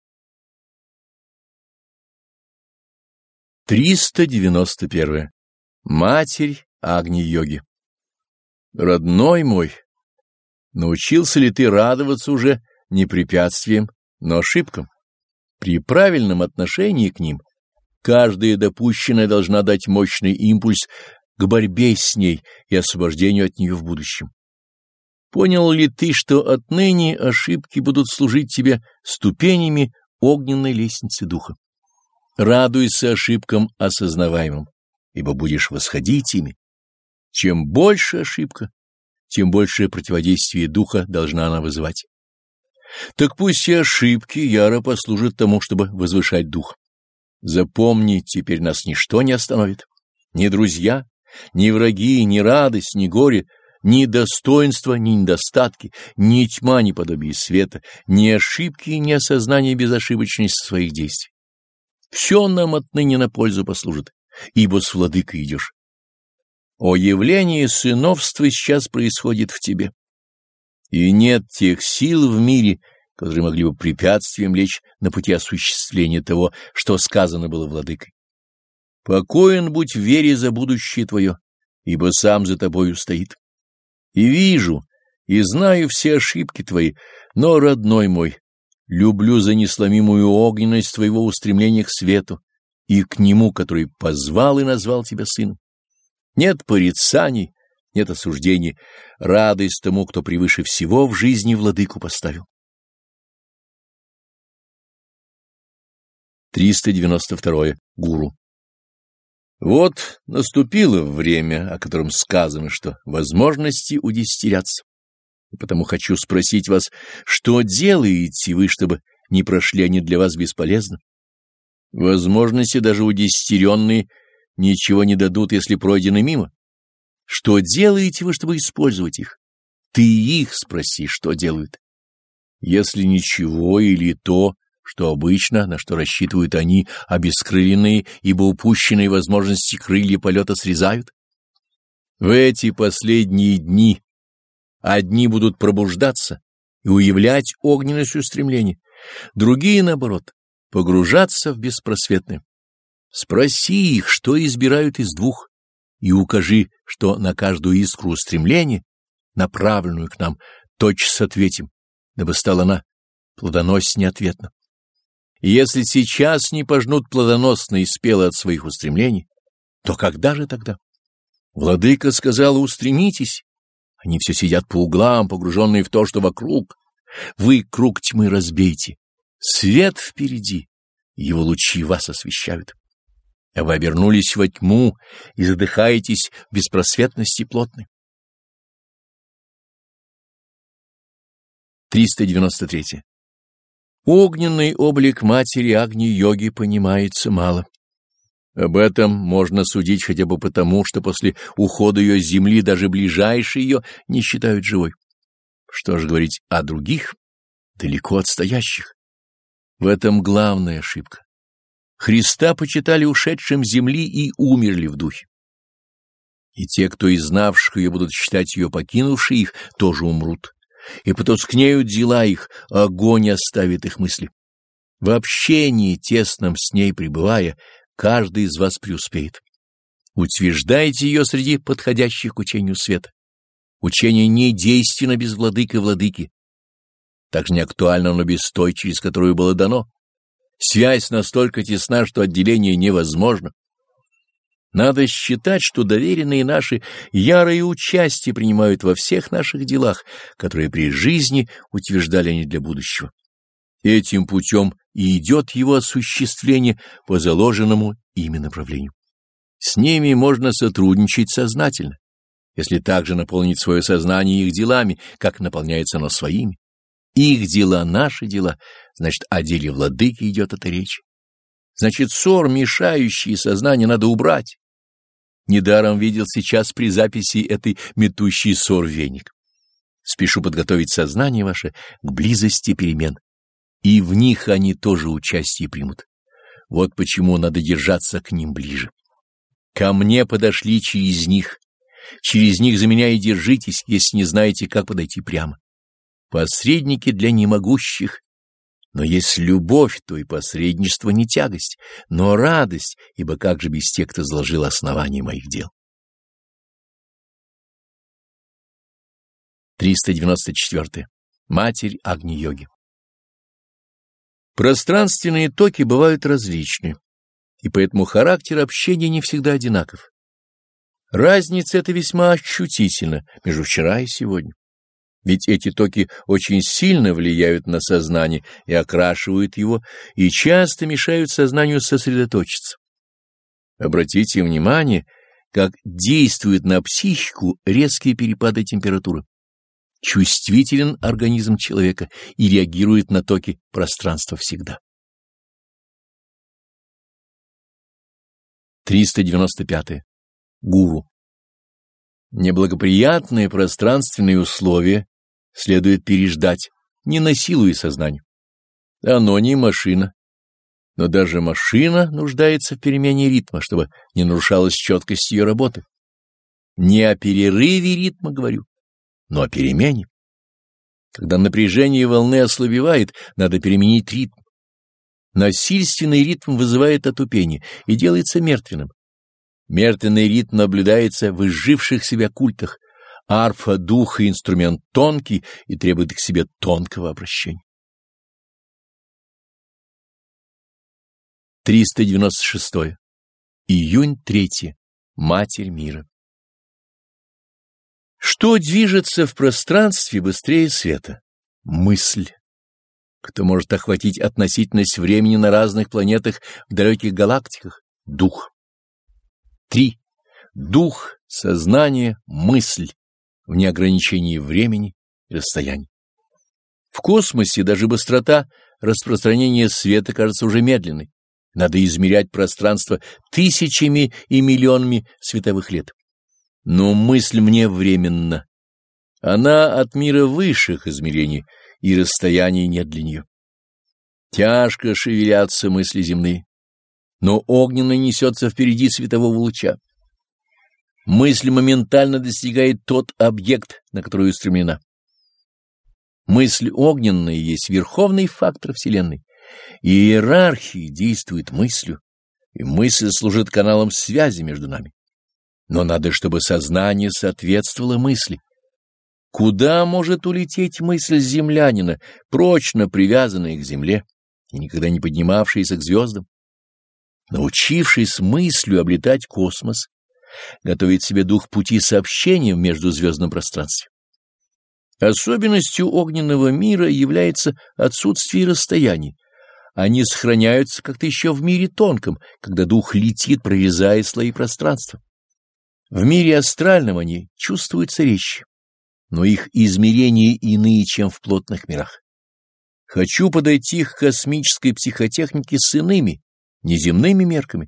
391. Матерь Агни-йоги. Родной мой, научился ли ты радоваться уже не препятствиям, но ошибкам? При правильном отношении к ним каждая допущенная должна дать мощный импульс к борьбе с ней и освобождению от нее в будущем. Понял ли ты, что отныне ошибки будут служить тебе ступенями огненной лестницы духа? Радуйся ошибкам осознаваемым, ибо будешь восходить ими. Чем больше ошибка, тем большее противодействие духа должна она вызывать. Так пусть и ошибки яро послужат тому, чтобы возвышать дух. Запомни, теперь нас ничто не остановит. Ни друзья, ни враги, ни радость, ни горе, ни достоинства, ни недостатки, ни тьма, ни подобие света, ни ошибки, ни осознание безошибочности своих действий. Все нам отныне на пользу послужит, ибо с владыкой идешь. О явлении сыновства сейчас происходит в тебе. И нет тех сил в мире, которые могли бы препятствием лечь на пути осуществления того, что сказано было владыкой. Покоен будь в вере за будущее твое, ибо сам за тобою стоит. И вижу, и знаю все ошибки твои, но, родной мой, люблю за несломимую огненность твоего устремления к свету и к нему, который позвал и назвал тебя сыном. Нет порицаний, нет осуждений, радость тому, кто превыше всего в жизни владыку поставил. 392. Гуру. Вот наступило время, о котором сказано, что возможности удесятерятся. Потому хочу спросить вас, что делаете вы, чтобы не прошли они для вас бесполезно? Возможности, даже удесятеренные, ничего не дадут, если пройдены мимо. Что делаете вы, чтобы использовать их? Ты их спроси, что делают. Если ничего или то, что обычно, на что рассчитывают они, обескрыленные, ибо упущенные возможности крылья полета срезают. В эти последние дни одни будут пробуждаться и уявлять огненность устремления, другие, наоборот, погружаться в беспросветное. Спроси их, что избирают из двух, и укажи, что на каждую искру устремления, направленную к нам, тотчас ответим, дабы стала она плодоноснее ответно. И если сейчас не пожнут плодоносно и спело от своих устремлений, то когда же тогда? Владыка сказал: устремитесь. Они все сидят по углам, погруженные в то, что вокруг. Вы круг тьмы разбейте. Свет впереди, его лучи вас освещают. А вы обернулись во тьму и задыхаетесь в беспросветности плотной. 393. Огненный облик матери Агни-йоги понимается мало. Об этом можно судить хотя бы потому, что после ухода ее с земли даже ближайшие ее не считают живой. Что же говорить о других, далеко отстоящих? В этом главная ошибка. Христа почитали ушедшим с земли и умерли в духе. И те, кто из знавших ее будут считать ее покинувшей их, тоже умрут. И потускнеют дела их, огонь оставит их мысли. В общении тесном с ней пребывая, каждый из вас преуспеет. Утверждайте ее среди подходящих к учению света. Учение не действенно без владык и владыки. Так же не актуально оно без той, через которую было дано. Связь настолько тесна, что отделение невозможно. Надо считать, что доверенные наши ярое участие принимают во всех наших делах, которые при жизни утверждали они для будущего. Этим путем и идет его осуществление по заложенному ими направлению. С ними можно сотрудничать сознательно, если также наполнить свое сознание их делами, как наполняется оно своими. Их дела — наши дела, значит, о деле владыки идет эта речь. Значит, ссор, мешающий сознание, надо убрать. Недаром видел сейчас при записи этой метущий ссор веник. Спешу подготовить сознание ваше к близости перемен, и в них они тоже участие примут. Вот почему надо держаться к ним ближе. Ко мне подошли через них за меня и держитесь, если не знаете, как подойти прямо. Посредники для немогущих, но есть любовь, то и посредничество не тягость, но радость, ибо как же без тех, кто заложил основание моих дел. 394. Матерь Агни-йоги. Пространственные токи бывают различны, и поэтому характер общения не всегда одинаков. Разница эта весьма ощутительна между вчера и сегодня. Ведь эти токи очень сильно влияют на сознание и окрашивают его, и часто мешают сознанию сосредоточиться. Обратите внимание, как действуют на психику резкие перепады температуры. Чувствителен организм человека и реагирует на токи пространства всегда. 395. Гуру. Неблагоприятные пространственные условия следует переждать, не насилуя сознание. Оно не машина, но даже машина нуждается в перемене ритма, чтобы не нарушалась четкость ее работы. Не о перерыве ритма говорю, но о перемене. Когда напряжение волны ослабевает, надо переменить ритм. Насильственный ритм вызывает отупение и делается мертвенным. Мертвенный ритм наблюдается в изживших себя культах. Арфа — дух и инструмент тонкий и требует к себе тонкого обращения. 396. Июнь 3. Матерь мира. Что движется в пространстве быстрее света? Мысль. Кто может охватить относительность времени на разных планетах в далеких галактиках? Дух. 3. Дух, сознание, мысль, вне ограничений времени и расстояния. В космосе даже быстрота распространения света кажется уже медленной. Надо измерять пространство тысячами и миллионами световых лет. Но мысль вневременна. Она от мира высших измерений, и расстояний нет для нее. Тяжко шевелятся мысли земные, но огненная несется впереди светового луча. Мысль моментально достигает тот объект, на который устремлена. Мысль огненная есть верховный фактор Вселенной. Иерархия действует мыслью, и мысль служит каналом связи между нами. Но надо, чтобы сознание соответствовало мысли. Куда может улететь мысль землянина, прочно привязанная к земле и никогда не поднимавшаяся к звездам? Научившись мыслью облетать космос, готовит себе дух пути сообщения в междузвездном пространстве. Особенностью огненного мира является отсутствие расстояний. Они сохраняются как-то еще в мире тонком, когда дух летит, прорезая слои пространства. В мире астральном они чувствуются резче, но их измерения иные, чем в плотных мирах. Хочу подойти к космической психотехнике с иными, неземными мерками,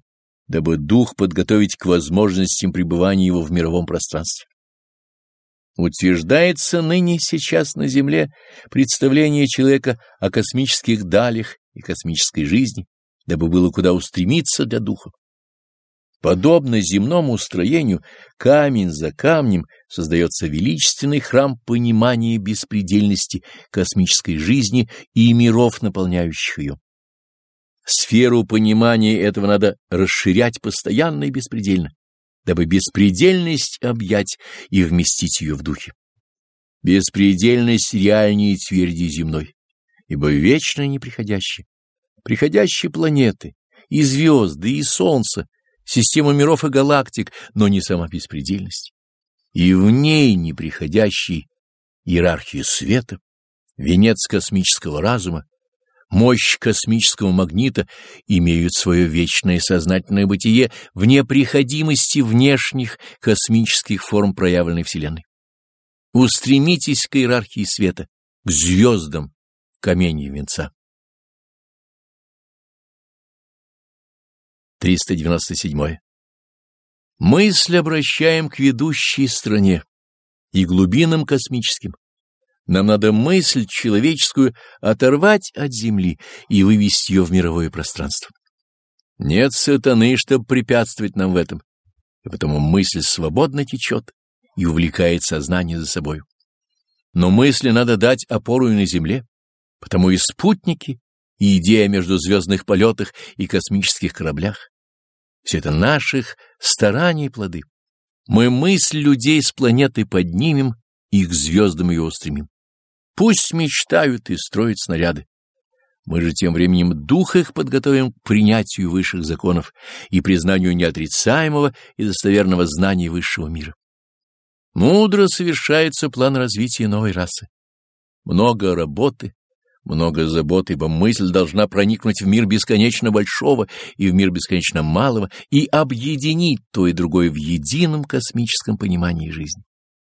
дабы дух подготовить к возможностям пребывания его в мировом пространстве. Утверждается ныне сейчас на Земле представление человека о космических далях и космической жизни, дабы было куда устремиться для духа. Подобно земному строению, камень за камнем создается величественный храм понимания беспредельности космической жизни и миров, наполняющих ее. Сферу понимания этого надо расширять постоянно и беспредельно, дабы беспредельность объять и вместить ее в духе. Беспредельность реальнее тверди земной, ибо вечно неприходящие. Приходящие планеты, и звезды, и солнце, система миров и галактик, но не сама беспредельность. И в ней неприходящий иерархия света, венец космического разума, мощь космического магнита имеют свое вечное сознательное бытие в неприходимости внешних космических форм проявленной Вселенной. Устремитесь к иерархии света, к звездам каменья венца. 397. Мысль обращаем к ведущей стране и глубинам космическим. Нам надо мысль человеческую оторвать от земли и вывести ее в мировое пространство. Нет сатаны, чтобы препятствовать нам в этом, и потому мысль свободно течет и увлекает сознание за собой. Но мысли надо дать опору и на земле, потому и спутники, и идея о междузвездных полетах и космических кораблях. Все это наших стараний плоды. Мы мысль людей с планеты поднимем и к звездам ее устремим. Пусть мечтают и строят снаряды. Мы же тем временем дух их подготовим к принятию высших законов и признанию неотрицаемого и достоверного знания высшего мира. Мудро совершается план развития новой расы. Много работы, много забот, ибо мысль должна проникнуть в мир бесконечно большого и в мир бесконечно малого и объединить то и другое в едином космическом понимании жизни.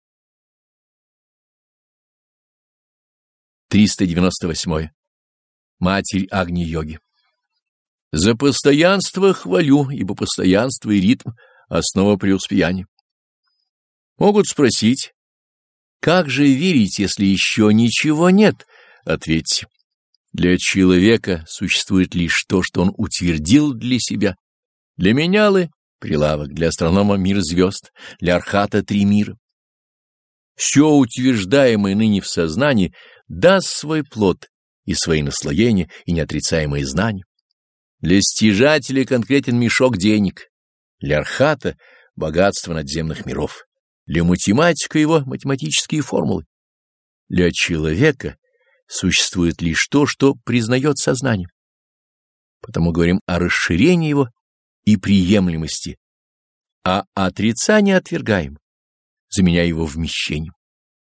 398. Матерь Агни-йоги. За постоянство хвалю, ибо постоянство и ритм — основа преуспеяния. Могут спросить, как же верить, если еще ничего нет? Ответьте. Для человека существует лишь то, что он утвердил для себя. Для менялы — прилавок, для астронома — мир звезд, для архата — 3 мира. Все утверждаемое ныне в сознании даст свой плод и свои наслоения, и неотрицаемые знания. Для стяжателя конкретен мешок денег, для архата — богатство надземных миров, для математика его математические формулы. Для человека существует лишь то, что признает сознание. Потому говорим о расширении его и приемлемости, а отрицание отвергаем, заменяя его вмещением.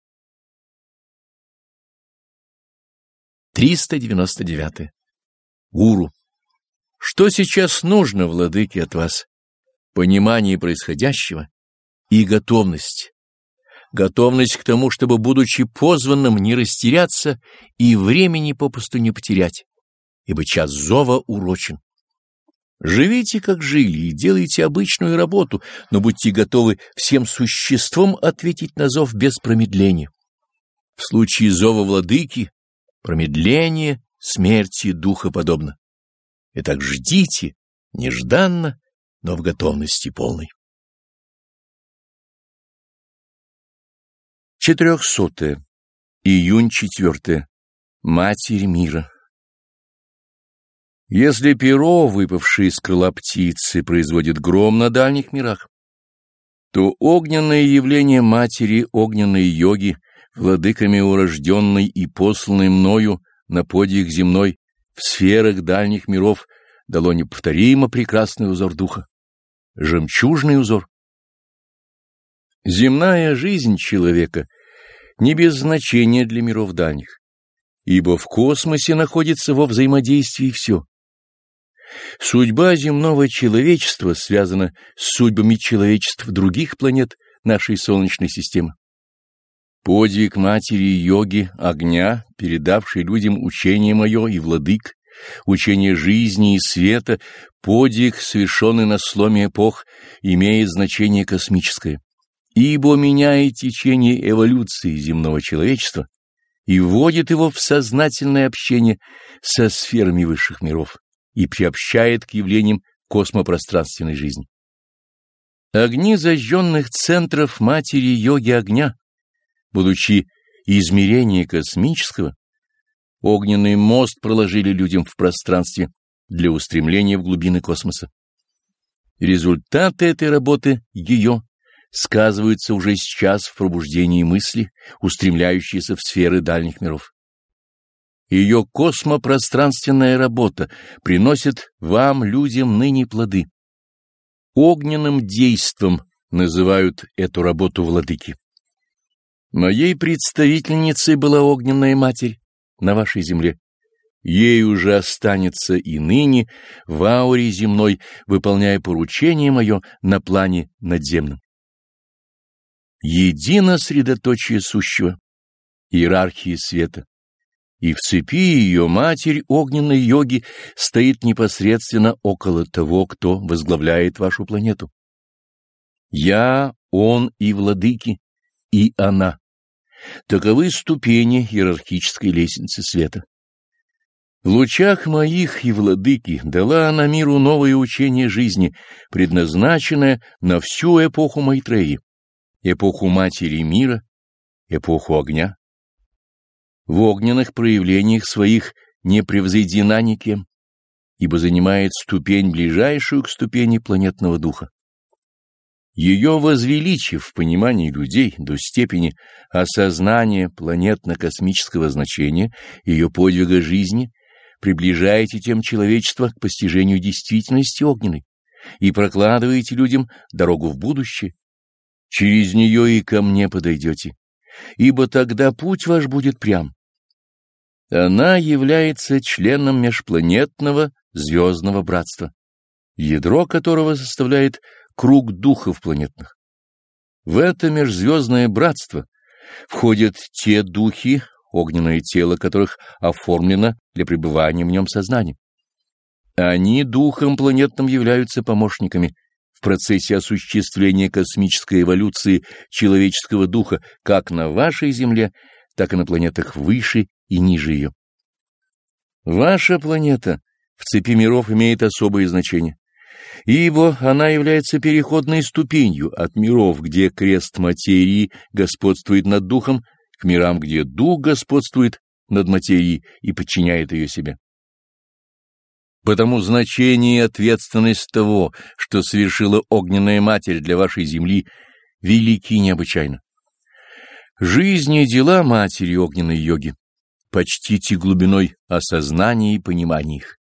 399. Гуру. Что сейчас нужно, владыке, от вас? Понимание происходящего и готовность. Готовность к тому, чтобы, будучи позванным, не растеряться и времени попусту не потерять, ибо час зова урочен. Живите, как жили, и делайте обычную работу, но будьте готовы всем существом ответить на зов без промедления. В случае зова владыки промедление смерти духа подобно. Итак, ждите, нежданно, но в готовности полной. 400. Июнь 4. Матерь мира. Если перо, выпавшее из крыла птицы, производит гром на дальних мирах, то огненное явление матери огненной йоги, владыками урожденной и посланной мною на подвиг земной в сферах дальних миров, дало неповторимо прекрасный узор духа, жемчужный узор. Земная жизнь человека не без значения для миров дальних, ибо в космосе находится во взаимодействии все. Судьба земного человечества связана с судьбами человечеств других планет нашей Солнечной системы. Подвиг матери йоги, огня, передавшей людям учение мое и владык, учение жизни и света, подвиг, совершенный на сломе эпох, имеет значение космическое, ибо меняет течение эволюции земного человечества и вводит его в сознательное общение со сферами высших миров и приобщает к явлениям космопространственной жизни. Огни зажженных центров матери-йоги огня, будучи измерение космического, огненный мост проложили людям в пространстве для устремления в глубины космоса. Результаты этой работы ее сказываются уже сейчас в пробуждении мысли, устремляющейся в сферы дальних миров. Ее космопространственная работа приносит вам, людям, ныне плоды. Огненным действом называют эту работу владыки. Моей представительницей была огненная матерь на вашей земле. Ей уже останется и ныне в ауре земной, выполняя поручение мое на плане надземном. Едино средоточие сущего, иерархии света, и в цепи ее матерь огненной йоги стоит непосредственно около того, кто возглавляет вашу планету. Я, он и владыки, и она. Таковы ступени иерархической лестницы света. В лучах моих и владыки дала она миру новое учение жизни, предназначенное на всю эпоху Майтреи, эпоху Матери Мира, эпоху огня. В огненных проявлениях своих не превзойдена никем, ибо занимает ступень, ближайшую к ступени планетного духа. Ее возвеличив в понимании людей до степени осознания планетно-космического значения ее подвига жизни, приближаете тем человечество к постижению действительности огненной и прокладываете людям дорогу в будущее. Через нее и ко мне подойдете, ибо тогда путь ваш будет прям. Она является членом межпланетного звездного братства, ядро которого составляет круг духов планетных. В это межзвездное братство входят те духи, огненное тело которых оформлено для пребывания в нем сознания. Они духом планетным являются помощниками в процессе осуществления космической эволюции человеческого духа как на вашей Земле, так и на планетах выше и ниже ее. Ваша планета в цепи миров имеет особое значение, ибо она является переходной ступенью от миров, где крест материи господствует над духом, к мирам, где дух господствует над материей и подчиняет ее себе. Потому значение и ответственность того, что совершила огненная матерь для вашей земли, велики необычайно. Жизнь и дела матери огненной йоги почтите глубиной осознания и понимания их.